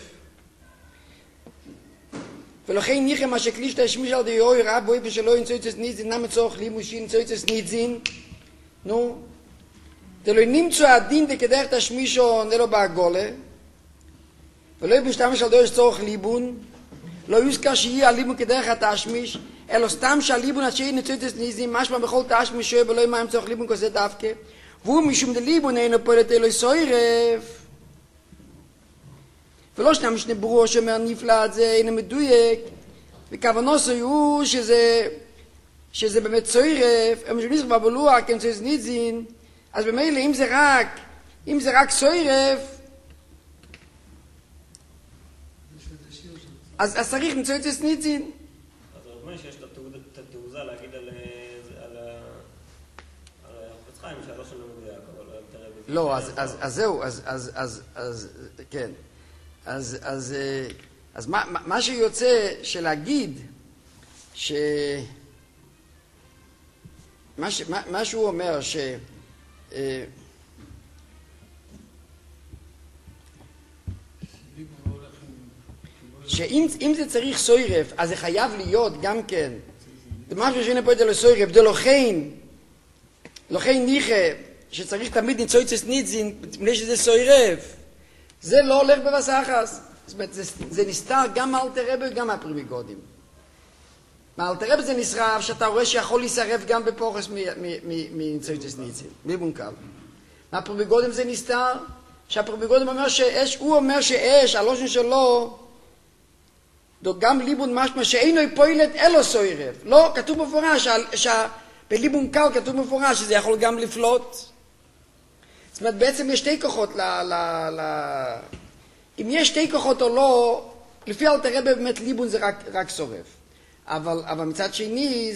ולכן ניחם מה שקלישת השמיש על די אוי רב בוי ושלא ניצויצס ניצין, נמה צורך ליבון ניצויצס ניצין, נו, דלו נמצוא הדין דקדרך תשמישו נלו בעגולה, ולא יבשתמש על דורש צורך ליבון, לא יוזכר שיהיה הליבון כדרך התשמיש, אלא סתם שהליבון אשר ניצויצס ניצין, משמע בכל תשמיש שואב ולא ימיים צורך ליבון כזה דווקא, והוא משום דליבון אינו פועלת אלוהי סוירף. ולא שנם שני ברור שאומר נפלא, זה אינו מדויק, וכוונוסו הוא שזה באמת סוירף, הם משום כבר בלוח, כן סוירס ניצין, אז במילא אם זה רק סוירף, אז צריך ניצויצס ניצין. אז הוא אומר שיש את התעוזה להגיד על חפץ חיים, שהלא שלא מדויק, אבל לא, אז זהו, אז כן. אז מה שיוצא שלהגיד מה שהוא אומר שאם זה צריך סוירף, אז זה חייב להיות גם כן משהו שאין פה את זה לסוירף, לכן ניחה שצריך תמיד ניצויצס ניצין מפני שזה סוירף, זה לא הולך בבסחס. זאת אומרת, זה נסתר גם מאלתר רבי וגם מהפרימקודים. מאלתר רבי זה נשרף שאתה רואה שיכול להישרף גם בפורס מניצויצס ניצין, ליבון קל. מהפרימקודים זה נסתר שהפרימקודים אומר שאש, הוא אומר שאש, הלושן שלו גם ליבון משמע שאינו פועלת אלו סוירף. לא, כתוב מפורש, בליבון קל כתוב מפורש שזה יכול גם לפלוט. זאת אומרת, בעצם יש שתי כוחות אם יש שתי כוחות או לא, לפי אלתר רבי באמת ליבון זה רק שורף. אבל מצד שני,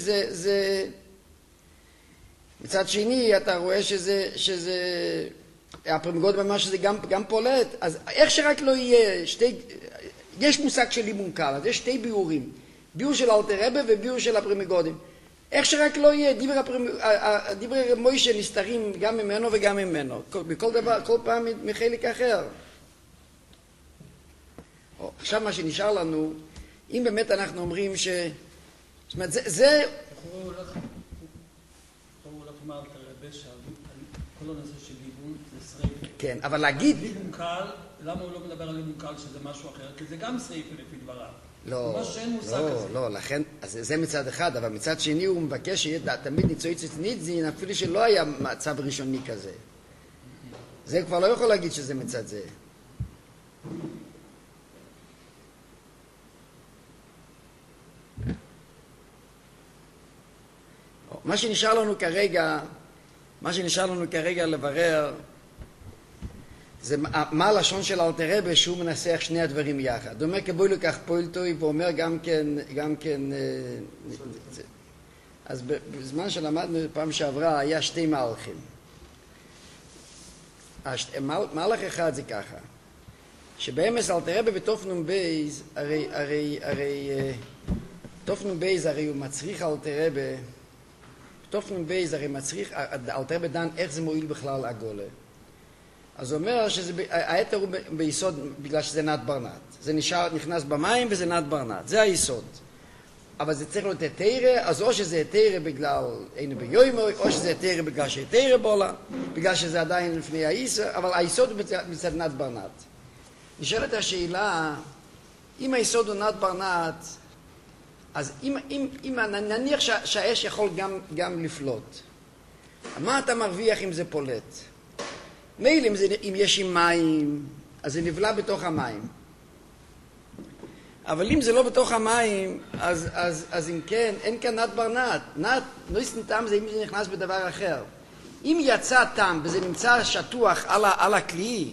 מצד שני אתה רואה שזה הפרימגוד ממש שזה גם פולט. אז איך שרק לא יהיה, יש מושג של ליבון קל, אז יש שתי ביאורים. ביאור של אלתר רבי וביאור של הפרימגודים. איך שרק לא יהיה, דברי מוישה נסתרים גם ממנו וגם ממנו. בכל דבר, כל פעם מחלק אחר. עכשיו מה שנשאר לנו, אם באמת אנחנו אומרים זאת אומרת, זה... הוא הולך לומר כל הנושא של ליבון זה שריפה. כן, אבל להגיד... ליבון קל, למה הוא לא מדבר על ליבון קל שזה משהו אחר? כי זה גם שריפה לפי דבריו. לא, לכן, אז זה מצד אחד, אבל מצד שני הוא מבקש שיהיה תמיד ניצויצת ניצין, אפילו שלא היה מצב ראשוני כזה. זה כבר לא יכול להגיד שזה מצד זה. מה שנשאר לנו כרגע לברר זה מה הלשון של אלתר רבי שהוא מנסח שני הדברים יחד. הוא אומר כבוי לכך פועלתוי ואומר גם כן אז בזמן שלמדנו פעם שעברה היה שתי מהלכים. מהלך אחד זה ככה שבאמס אלתר רבי בתופנון בייז הרי תופנון בייז הרי הוא מצריך אלתר רבי תופנון בייז הרי מצריך אלתר רבי דן איך זה מועיל בכלל הגולה. אז הוא אומר שהיתר הוא ביסוד בגלל שזה נת ברנת. זה נכנס במים וזה נת ברנת. זה היסוד. אבל זה צריך להיות היתרה, אז או שזה היתרה בגלל אינו ביומוי, או שזה היתרה בגלל שהיתרה בולה, בגלל שזה עדיין לפני היסוד, אבל היסוד הוא מצד נת ברנת. נשאלת השאלה, אם היסוד הוא נת ברנת, אז אם נניח שהאש יכול גם לפלוט, מה אתה מרוויח אם זה פולט? מילא אם יש עם מים, אז זה נבלע בתוך המים. אבל אם זה לא בתוך המים, אז אם כן, אין כאן נת ברנת. לא יסנתם זה אם זה נכנס בדבר אחר. אם יצא תם וזה נמצא שטוח על הכלי,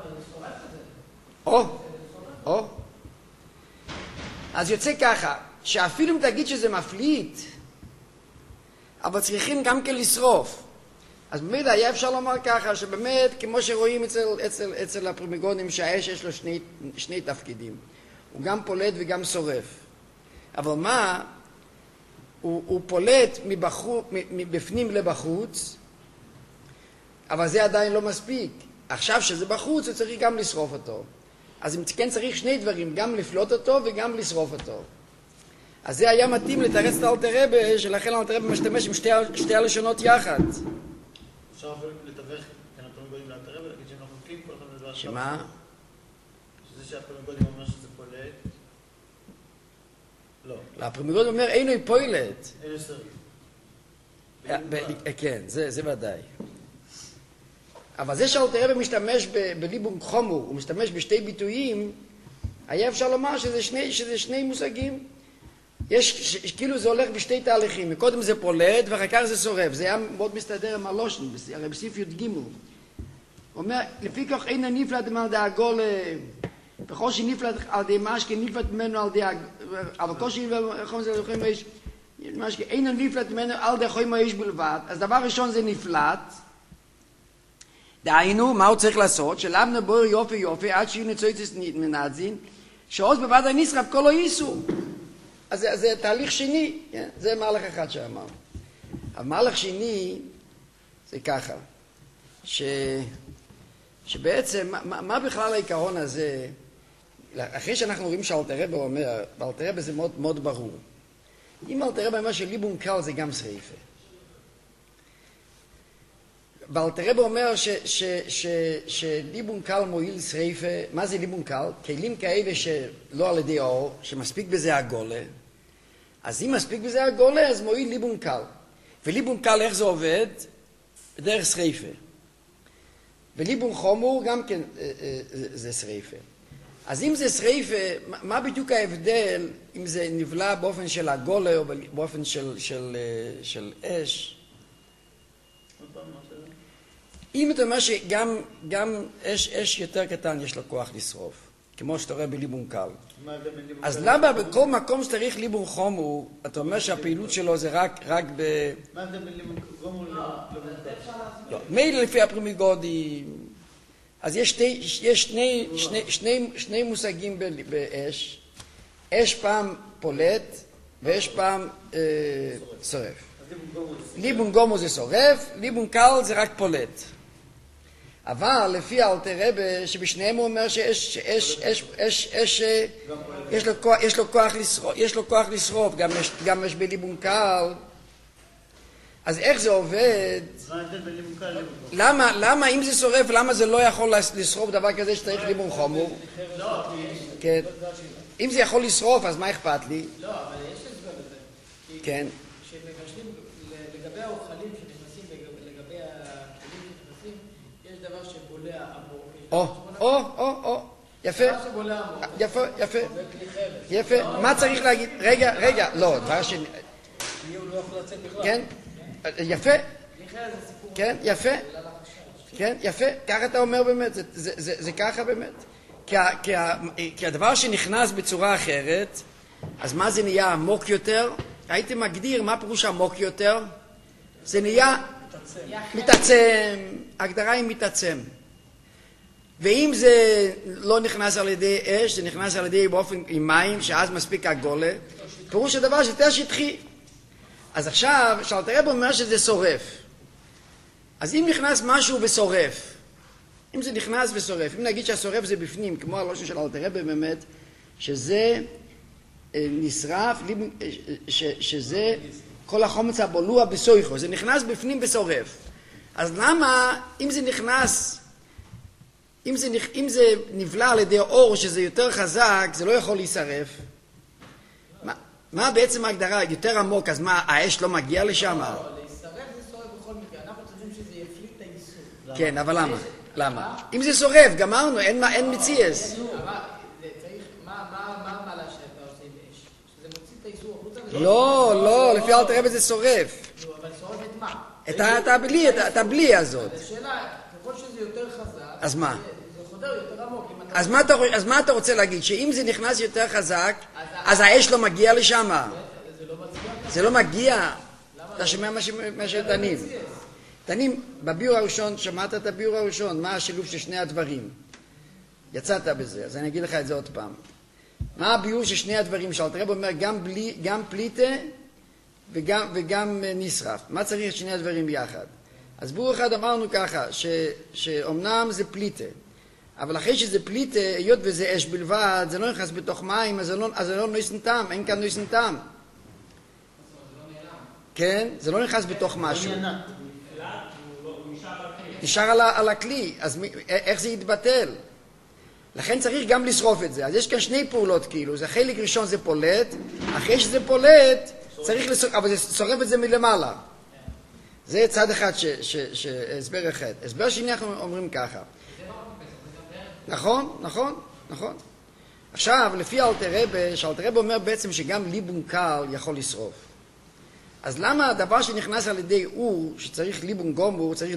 אז יוצא ככה, שאפילו אם תגיד שזה מפליט, אבל צריכים גם כן לשרוף. אז באמת היה אפשר לומר ככה, שבאמת, כמו שרואים אצל הפרימיגונים, שהאש יש לו שני תפקידים. הוא גם פולט וגם שורף. אבל מה? הוא פולט מבפנים לבחוץ, אבל זה עדיין לא מספיק. עכשיו שזה בחוץ, הוא צריך גם לשרוף אותו. אז אם כן צריך שני דברים, גם לפלוט אותו וגם לשרוף אותו. אז זה היה מתאים לתרץ את אלתר רבי, שלכן אלתר רבי משתמש עם שתי הלשונות יחד. אפשר אפילו לתווך, כן, הפרימיגונים לאלתר רבי, להגיד שהם לא חוקרים כל אחד לדבר. שמה? שזה שהפרימיגונים אומר שזה פולט? לא. הפרימיגון אומר אינו פועלת. אינו סרט. כן, זה ודאי. אבל זה שאלתר רבי משתמש בליבון חומור, הוא משתמש בשתי ביטויים, היה אפשר לומר שזה שני מושגים. כאילו זה הולך בשתי תהליכים, מקודם זה פולט ואחר כך זה שורף. זה היה מאוד מסתדר עם הלושן, הרי בסעיף י"ג. הוא אומר, לפי כך אין הנפלט על די הגול, בכל שנפלט על די משקה, נפלט ממנו על די אבל כל שנפלט אין הנפלט ממנו על די חוי מאיש בלבד. אז דבר ראשון זה נפלט. דהיינו, מה הוא צריך לעשות? שלבנה בואר יופי עד שיהיו נצויצס מנעזין, שעוז בבד הנשרף כל לא ייסו. אז זה תהליך שני, זה מהלך אחד שאמר. המהלך שני זה ככה, שבעצם, מה בכלל העיקרון הזה, אחרי שאנחנו רואים שאלתר רבי אומר, באלתר רבי זה מאוד, מאוד ברור. אם אלתר רבי אומר שליבון קל זה גם שריפה. באלתר רבי אומר שליבון קל מועיל שריפה. מה זה ליבון קל? כלים כאלה שלא על ידי אור, שמספיק בזה הגולה. אז אם מספיק בזה הגולה, אז מועיל ליבון קל. וליבון קל איך זה עובד? בדרך שריפה. וליבון חומור גם כן זה שריפה. אז אם זה שריפה, מה בדיוק ההבדל אם זה נבלע באופן של הגולה או באופן של אש? אם אתה אומר שגם אש יותר קטן יש לו כוח לשרוף, כמו שאתה רואה בליבון קל. אז למה בכל מקום שצריך ליבון חומר, אתה אומר שהפעילות שלו זה רק ב... מה ההבדל בין ליבון גומור לליבון קל? לא, מילא לפי הפרימיגודים, אז יש שני מושגים באש. אש פעם פולט ואש פעם שורף. ליבון גומור זה שורף, ליבון קל זה רק פולט. אבל לפי אלתר רבי שבשניהם הוא אומר שאש יש לו כוח לשרוף, גם יש בליבון קל. אז איך זה עובד? למה אם זה שורף, למה זה לא יכול לשרוף דבר כזה שצריך ליבון חומר? כן. אם זה יכול לשרוף, אז מה אכפת לי? לא, אבל יש הסבר לזה. כן. כשמבשלים לגבי האוכלים שנכנסים, לגבי הכלים שנכנסים, יש דבר שבולע עמוק. יפה. דבר שבולע עמוק. יפה. זה כלי חרס. יפה. מה צריך להגיד? רגע, לא, דבר שני. הוא לא יכול לצאת בכלל. כן? יפה. כלי חרס זה סיפור. כן, יפה. כן, יפה. ככה אתה אומר באמת. זה ככה באמת. כי הדבר שנכנס בצורה אחרת, אז מה זה נהיה עמוק יותר? הייתי מגדיר מה פירוש עמוק יותר? זה נהיה מתעצם. ההגדרה היא מתעצם. ואם זה לא נכנס על ידי אש, זה נכנס על ידי באופן עם מים, שאז מספיק הגולה, פירוש הדבר שיותר שטחי. אז עכשיו, שאלתר רבי אומר שזה שורף. אז אם נכנס משהו ושורף, אם זה נכנס ושורף, אם נגיד שהשורף זה בפנים, כמו הלושן של אלתר רבי באמת, שזה נשרף, שזה כל החומץ הבולוע בסויחו, זה נכנס בפנים ושורף. אז למה, אם זה נכנס, אם זה נבלע על ידי אור שזה יותר חזק, זה לא יכול להישרף? מה בעצם ההגדרה? יותר עמוק, אז מה, האש לא מגיע לשם? לא, להישרף זה שורף בכל מקרה. אנחנו צריכים שזה יפליט את האיסור. כן, אבל למה? למה? אם זה שורף, גמרנו, אין מציאס. מה המעלה שאתה עושה עם אש? שזה מוציא את האיסור החוצה? לא, לפי אלתר רבי זה שורף. אבל שורף את מה? את הבלי הזאת. השאלה, ככל שזה יותר חזק, אז מה? זה חודר יותר עמוק. אז מה אתה רוצה להגיד? שאם זה נכנס יותר חזק, אז האש לא מגיע לשם? זה לא מגיע. אתה שומע מה שדנים. דנים, בביור הראשון, שמעת את הביור הראשון, מה השילוב של שני הדברים? יצאת בזה, אז אני אגיד לך את זה עוד פעם. מה הביור של שני הדברים? שאלתר רבי אומר, גם פליטה וגם נשרף. מה צריך את שני הדברים ביחד? אז ביור אחד אמרנו ככה, שאומנם זה פליטה, אבל אחרי שזה פליטה, היות וזה אש בלבד, זה לא נכנס בתוך מים, אז זה לא נויסן טעם, אין כאן נויסן טעם. כן? זה לא נכנס בתוך משהו. נשאר על הכלי, אז איך זה יתבטל? לכן צריך גם לשרוף את זה. אז יש כאן שני פעולות כאילו, זה חלק ראשון זה פולט, אחרי שזה פולט, צריך לשרוף, אבל זה שורף את זה מלמעלה. זה צד אחד, הסבר אחד. הסבר שני אנחנו אומרים ככה. נכון. עכשיו, לפי אלתר רבי, שאלתר רבי אומר בעצם שגם ליבון קל יכול לשרוף. אז למה הדבר שנכנס על ידי אור, שצריך ליבון גומור, צריך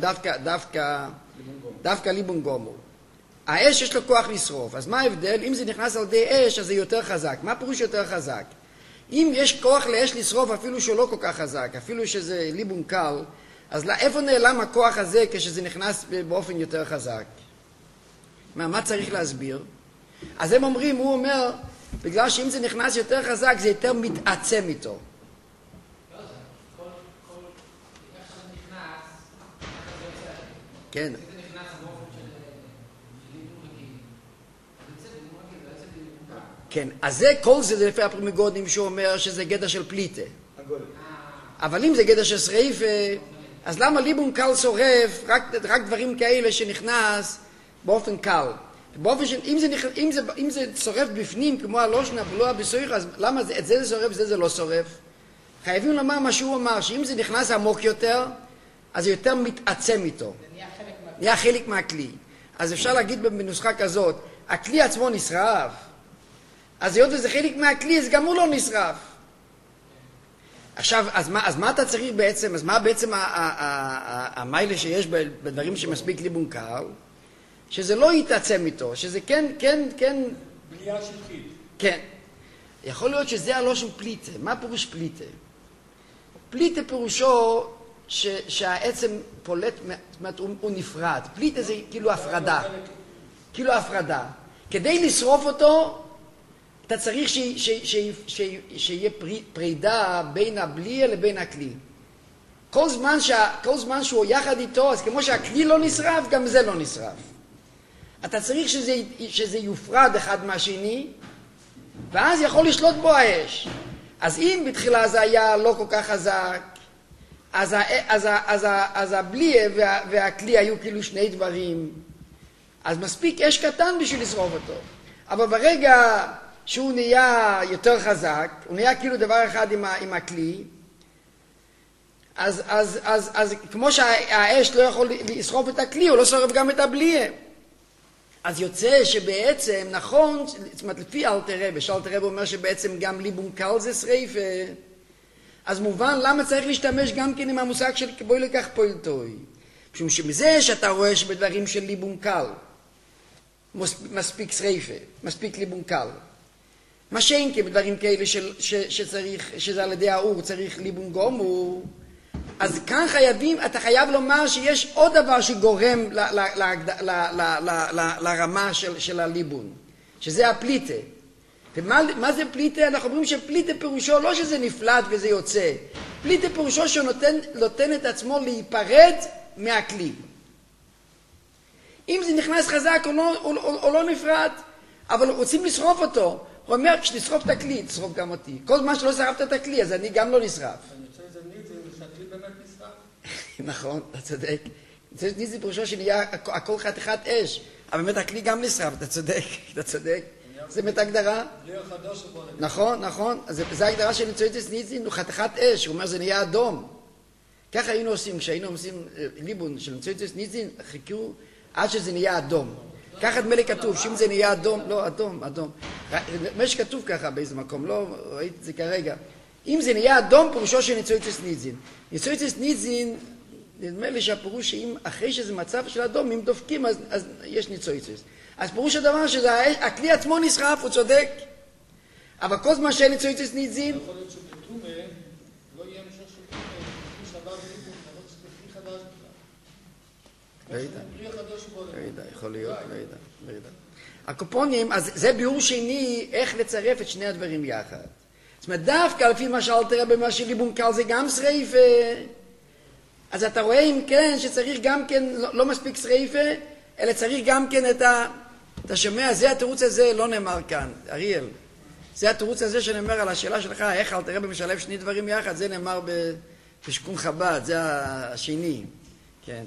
דווקא ליבון גומור? האש יש לו כוח לשרוף, אז מה ההבדל? אם זה נכנס על ידי אש, אז זה יותר חזק. מה פירוש יותר חזק? אם יש כוח לאש לשרוף, אפילו שהוא לא כל כך חזק, אפילו שזה ליבון קל, אז איפה נעלם הכוח הזה כשזה נכנס באופן יותר חזק? מה צריך להסביר? אז הם אומרים, הוא אומר, בגלל שאם זה נכנס יותר חזק, זה יותר מתעצם איתו. כן. כן, אז כל זה לפי הפרימיגודים שהוא אומר שזה גדר של פליטה. אבל אם זה גדר של שריפה, אז למה ליבון קל שורף רק דברים כאלה שנכנס באופן קל? אם זה שורף בפנים כמו הלושן הבלוע בסויח, אז למה את זה שורף, זה לא שורף? חייבים לומר מה שהוא אמר, שאם זה נכנס עמוק יותר, אז זה יותר מתעצם איתו. נהיה חלק מהכלי. אז אפשר להגיד בנוסחה כזאת, הכלי עצמו נשרף, אז היות וזה חלק מהכלי, אז גם הוא לא נשרף. עכשיו, אז מה אתה צריך בעצם, אז מה בעצם המיילה שיש בדברים שמספיק ליבון קל? שזה לא יתעצם איתו, שזה כן... בנייה שטחית. כן. יכול להיות שזה הלושן פליטה. מה פירוש פליטה? פליטה פירושו שהעצם פולט, זאת אומרת, הוא נפרד. פליטה זה כאילו הפרדה. כאילו הפרדה. כדי לשרוף אותו, אתה צריך שיהיה פרידה בין הבליע לבין הכלי. כל זמן שהוא יחד איתו, אז כמו שהכלי לא נשרף, גם זה לא נשרף. אתה צריך שזה יופרד אחד מהשני, ואז יכול לשלוט בו האש. אז אם בתחילה זה היה לא כל כך חזק, אז הבליע והכלי היו כאילו שני דברים, אז מספיק אש קטן בשביל לשרוף אותו. אבל ברגע שהוא נהיה יותר חזק, הוא נהיה כאילו דבר אחד עם הכלי, אז כמו שהאש לא יכול לשרוף את הכלי, הוא לא שורף גם את הבליע. אז יוצא שבעצם, נכון, זאת אומרת, לפי אלתר רבי, שאלתר רבי אומר שבעצם גם ליבון קל זה שריפה, אז מובן למה צריך להשתמש גם כן עם המושג של בואי לקח פועל טוי. משום שמזה שאתה רואה שבדברים של ליבון קל, מספיק שריפה, מספיק ליבון קל. מה שאין כי בדברים כאלה שצריך, שזה על ידי האור צריך ליבון גומור, אז כאן אתה חייב לומר שיש עוד דבר שגורם לרמה של הליבון, שזה הפליטה. ומה זה פליטה? אנחנו אומרים שפליטה פירושו לא שזה נפלט וזה יוצא. פליטה פירושו שהוא נותן את עצמו להיפרד מהכלי. אם זה נכנס חזק או לא נפרד, אבל רוצים לשרוף אותו. הוא אומר, כשתשרוף את הכלי, תשרוף גם אותי. כל זמן שלא שרפת את הכלי, אז אני גם לא נשרף. אני רוצה לזמנית, זה שהכלי באמת נשרף. נכון, אתה צודק. ניסי פירושו שנהיה הכל חתיכת אש, אבל באמת הכלי גם נשרף, אתה צודק, אתה צודק. זה באמת הגדרה. בלי החדש שבו נגיד. נכון, נכון. אז זו ההגדרה של ניצויצס ניצין, הוא חתיכת אש, הוא אומר, זה נהיה אדום. ככה היינו עושים, כשהיינו עושים ליבון של ניצויצס ניצין, חיכו עד שזה נהיה אדום. ככה נדמה לי כתוב, שאם זה נהיה אדום, לא, אדום. מה שכתוב ככה באיזה מקום, לא ראיתי את זה כרגע. אם זה נהיה אדום, פירושו של ניצויצס ניצין. ניצויצס ניצין, נדמה לי שהפירוש שאם אחרי שזה מצב של אדום, אם דופקים, אז יש ניצויצס. אז פירוש הדבר שהכלי עצמו נשרף, הוא צודק. אבל כל זמן שאין ניצויצס ניצין... יכול להיות שבתומה לא יהיה המשך של תומה, כפי שעבר ליבון, אבל זה כלי חדש בכלל. לא יודע. בלי החדש שבו נגיד. לא יודע, יכול להיות, לא יודע. הקופונים, אז זה ביאור שני, איך לצרף את שני הדברים יחד. זאת אומרת, דווקא לפי מה שאלתר רבי אומר שליבון קל זה גם שריפה, אז אתה רואה אם כן שצריך גם כן, לא מספיק שריפה, אלא צריך גם כן אתה שומע, זה התירוץ הזה לא נאמר כאן, אריאל. זה התירוץ הזה שנאמר על השאלה שלך, איך אלתר רבי משלב שני דברים יחד, זה נאמר בשכון חב"ד, זה השני, כן.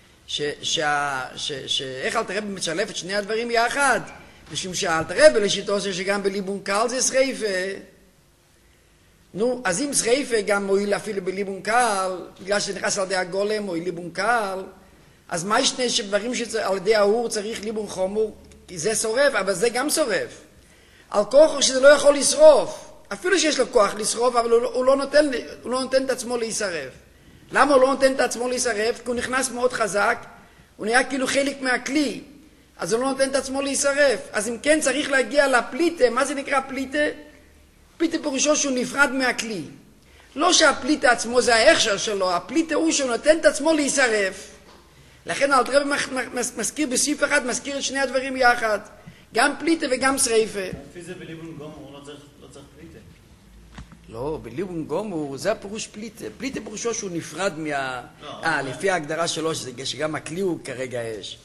שאיך אלתר רבי משלב את שני הדברים יחד, משום שאלתר רבי לשיטו עושה שגם בליבון קל זה שריפה. נו, אז אם שריפה גם מועיל אפילו בליבון קל, בגלל שנכנס על ידי הגולם מועיל ליבון קל, אז מה ישנה שדברים שעל ידי האור צריך ליבון חומור? כי זה שורף, אבל זה גם שורף. על כוח שזה לא יכול לשרוף. אפילו שיש לו כוח לשרוף, אבל הוא לא נותן את עצמו להישרף. למה הוא לא נותן את עצמו להישרף? כי הוא נכנס מאוד חזק, הוא נהיה כאילו חלק מהכלי, אז הוא לא נותן את עצמו להישרף. אז אם כן צריך להגיע לפליטה, מה זה נקרא פליטה? פליטה פירושו שהוא נפרד מהכלי. לא שהפליטה עצמו זה ההכשר שלו, הפליטה הוא שהוא נותן את עצמו להישרף. לכן אלתר רבי מזכיר בסעיף אחד, מזכיר את שני הדברים יחד. גם פליטה וגם שריפה. לפי זה בליבון גומור לא צריך פליטה. לא, בליבון גומור זה הפירוש פליטה. פליטה פירושו שהוא נפרד לפי ההגדרה שלו, שגם הכלי הוא כרגע אש.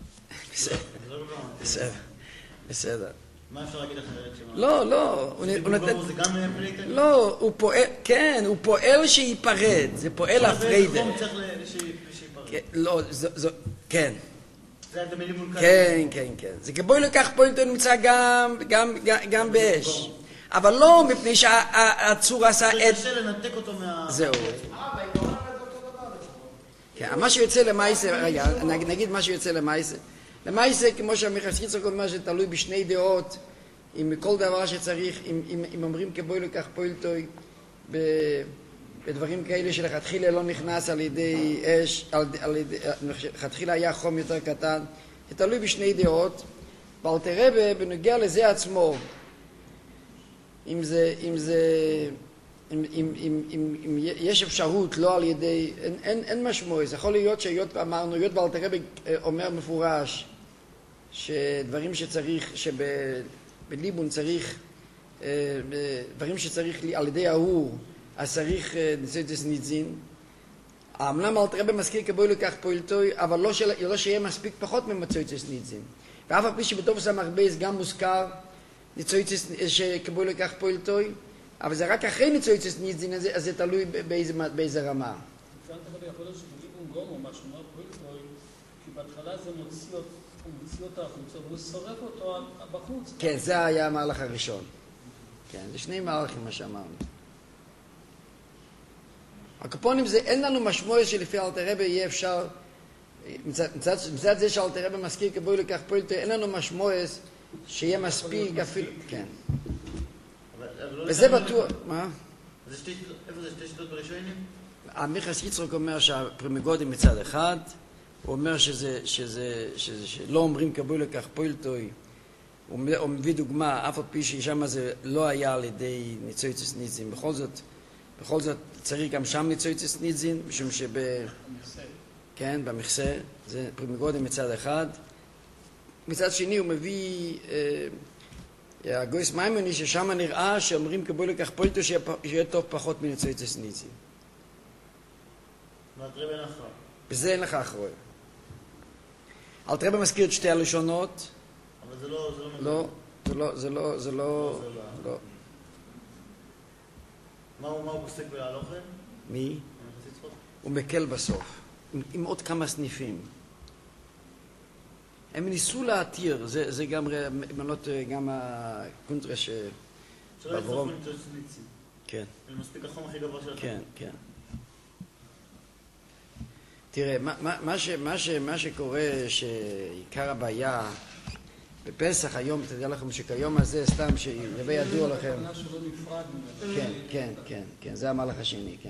בסדר. מה אפשר להגיד אחרת? לא. בליבון גומור זה גם פליטה? לא, הוא פועל, כן, הוא פועל שיפרד. זה פועל הפרידה. זה חום צריך שיפרד. לא, כן. זה היה בליבון קל. כן. זה כבוי לקח פה יותר נמצא גם באש. אבל לא מפני שהצור עשה זה קשה לנתק אותו זהו. בעיקרון זה אותו דבר. כן, מה שיוצא למעשה, רגע, נגיד מה שיוצא למעשה. למעשה, כמו שהמיכס יצחק אומר, שתלוי בשני דעות, עם כל דבר שצריך, אם אומרים כבוי לכך פועלתוי, בדברים כאלה שלכתחילה לא נכנס על ידי אש, לכתחילה היה חום יותר קטן, זה תלוי בשני דעות, ואלתר רבי בנוגע לזה עצמו, אם יש אפשרות לא על ידי, אין משמעות, זה יכול להיות שהיות אמרנו, היות ואלתר רבי אומר מפורש, שדברים שצריך, שבליבון צריך, דברים שצריך על ידי ההוא, אז צריך ניצויצס ניצין. אמנם אלתר רבי מזכיר כבוי לכך פועלתוי, אבל לא שיהיה מספיק פחות ממצויצס ניצין. ואף על פי שבטוב סמך בייס גם מוזכר ניצויצס שכבוי לכך פועלתוי, אבל זה רק אחרי ניצויצס ניצין, אז זה תלוי באיזה רמה. אפשר לדבר, יכול להיות שבליבון גומו, מה שאומר פועלתוי, כי בהתחלה זה מוציא אותה החוצה, והוא שורף אותו בחוץ. כן, זה היה המהלך הראשון. כן, זה שני מהלכים מה שאמרנו. הקופונים זה, אין לנו משמעות שלפי אלתר רבי יהיה אפשר, מצד זה שאלתר רבי מזכיר כבוי לכך פועלתוי, אין לנו משמעות שיהיה מספיק אפילו, כן. וזה בטוח, מה? איפה זה שתי שיטות בראשונים? המיכס יצחק אומר שהפרימגודים מצד אחד, הוא אומר שלא אומרים כבוי לכך פועלתוי, הוא מביא דוגמה, אף על פי ששם זה לא היה על ידי ניצויצס ניצין, בכל זאת צריך גם שם ניצויצס ניצין, משום כן, במכסה, זה פרימגודים מצד אחד. מצד שני הוא מביא הגויס מיימוני ששם נראה שאומרים כבוי לכך פועלתוי שיהיה טוב פחות מניצויצס ניצין. ואלתר רבי אחר. בזה אין לך אחרון. אלתר רבי מזכיר את שתי הלשונות. אבל זה לא... זה לא. מה הוא פוסק בהלוכה? מי? הוא מקל בסוף, עם עוד כמה סניפים. הם ניסו להתיר, זה גם, גם הקונטרה שלא יצטרכו ניצויצס ניצין. כן. זה מספיק החום הכי גבוה של כן, כן. תראה, מה שקורה שעיקר הבעיה בפסח היום, תדע לכם שכיום הזה סתם שיבא ידוע לכם. כן, זה המהלך השני, כן.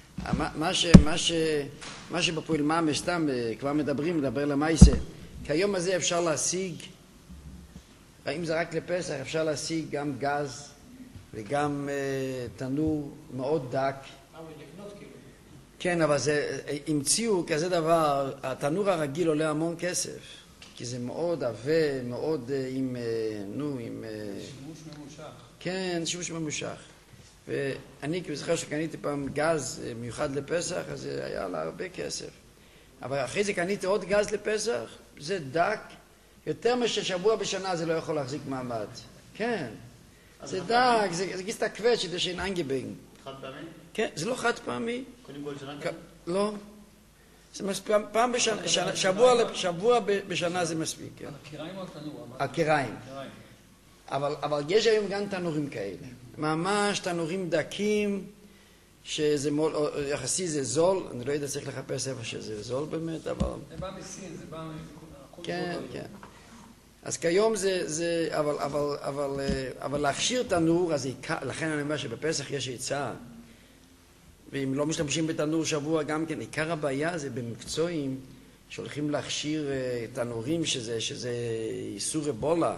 מה שבפועל ממש סתם כבר מדבר למעשה, כיום הזה אפשר להשיג, אם זה רק לפסח, אפשר להשיג גם גז וגם תנור מאוד דק. כן, אבל המציאו כזה דבר, התנור הרגיל עולה המון כסף, כי זה מאוד עבה, מאוד עם... שימוש ממושך. כן, שימוש ממושך. ואני זוכר שקניתי פעם גז מיוחד לפסח, אז זה היה לה הרבה כסף. אבל אחרי זה קניתי עוד גז לפסח, זה דק, יותר מששבוע בשנה זה לא יכול להחזיק מעמד. כן, זה דק, זה גיסטה קווץ' זה שאין אנגבינג. חד פעמי? כן, זה לא חד פעמי. קודם כל שנה כזה? לא. זה מספיק, פעם בשנה, שבוע בשנה זה מספיק. הקיריים או התנור? הקיריים. אבל יש היום גם תנורים כאלה. ממש תנורים דקים, שזה יחסי זה זול, אני לא יודע, צריך לחפש איפה שזה זול באמת, אבל... זה בא מסין, זה בא... כן, כן. אז כיום זה, אבל להכשיר תנור, אז לכן אני אומר שבפסח יש עצה, ואם לא משתמשים בתנור שבוע גם כן, עיקר הבעיה זה במקצועים שהולכים להכשיר תנורים שזה איסור אבולה.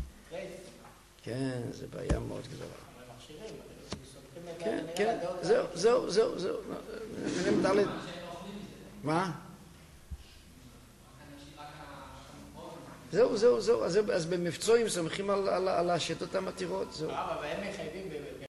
כן, זה בעיה מאוד גדולה. כן, כן, זהו. מה? זהו, אז במבצועים סומכים על השיטות המתירות, זהו. אבל הם מחייבים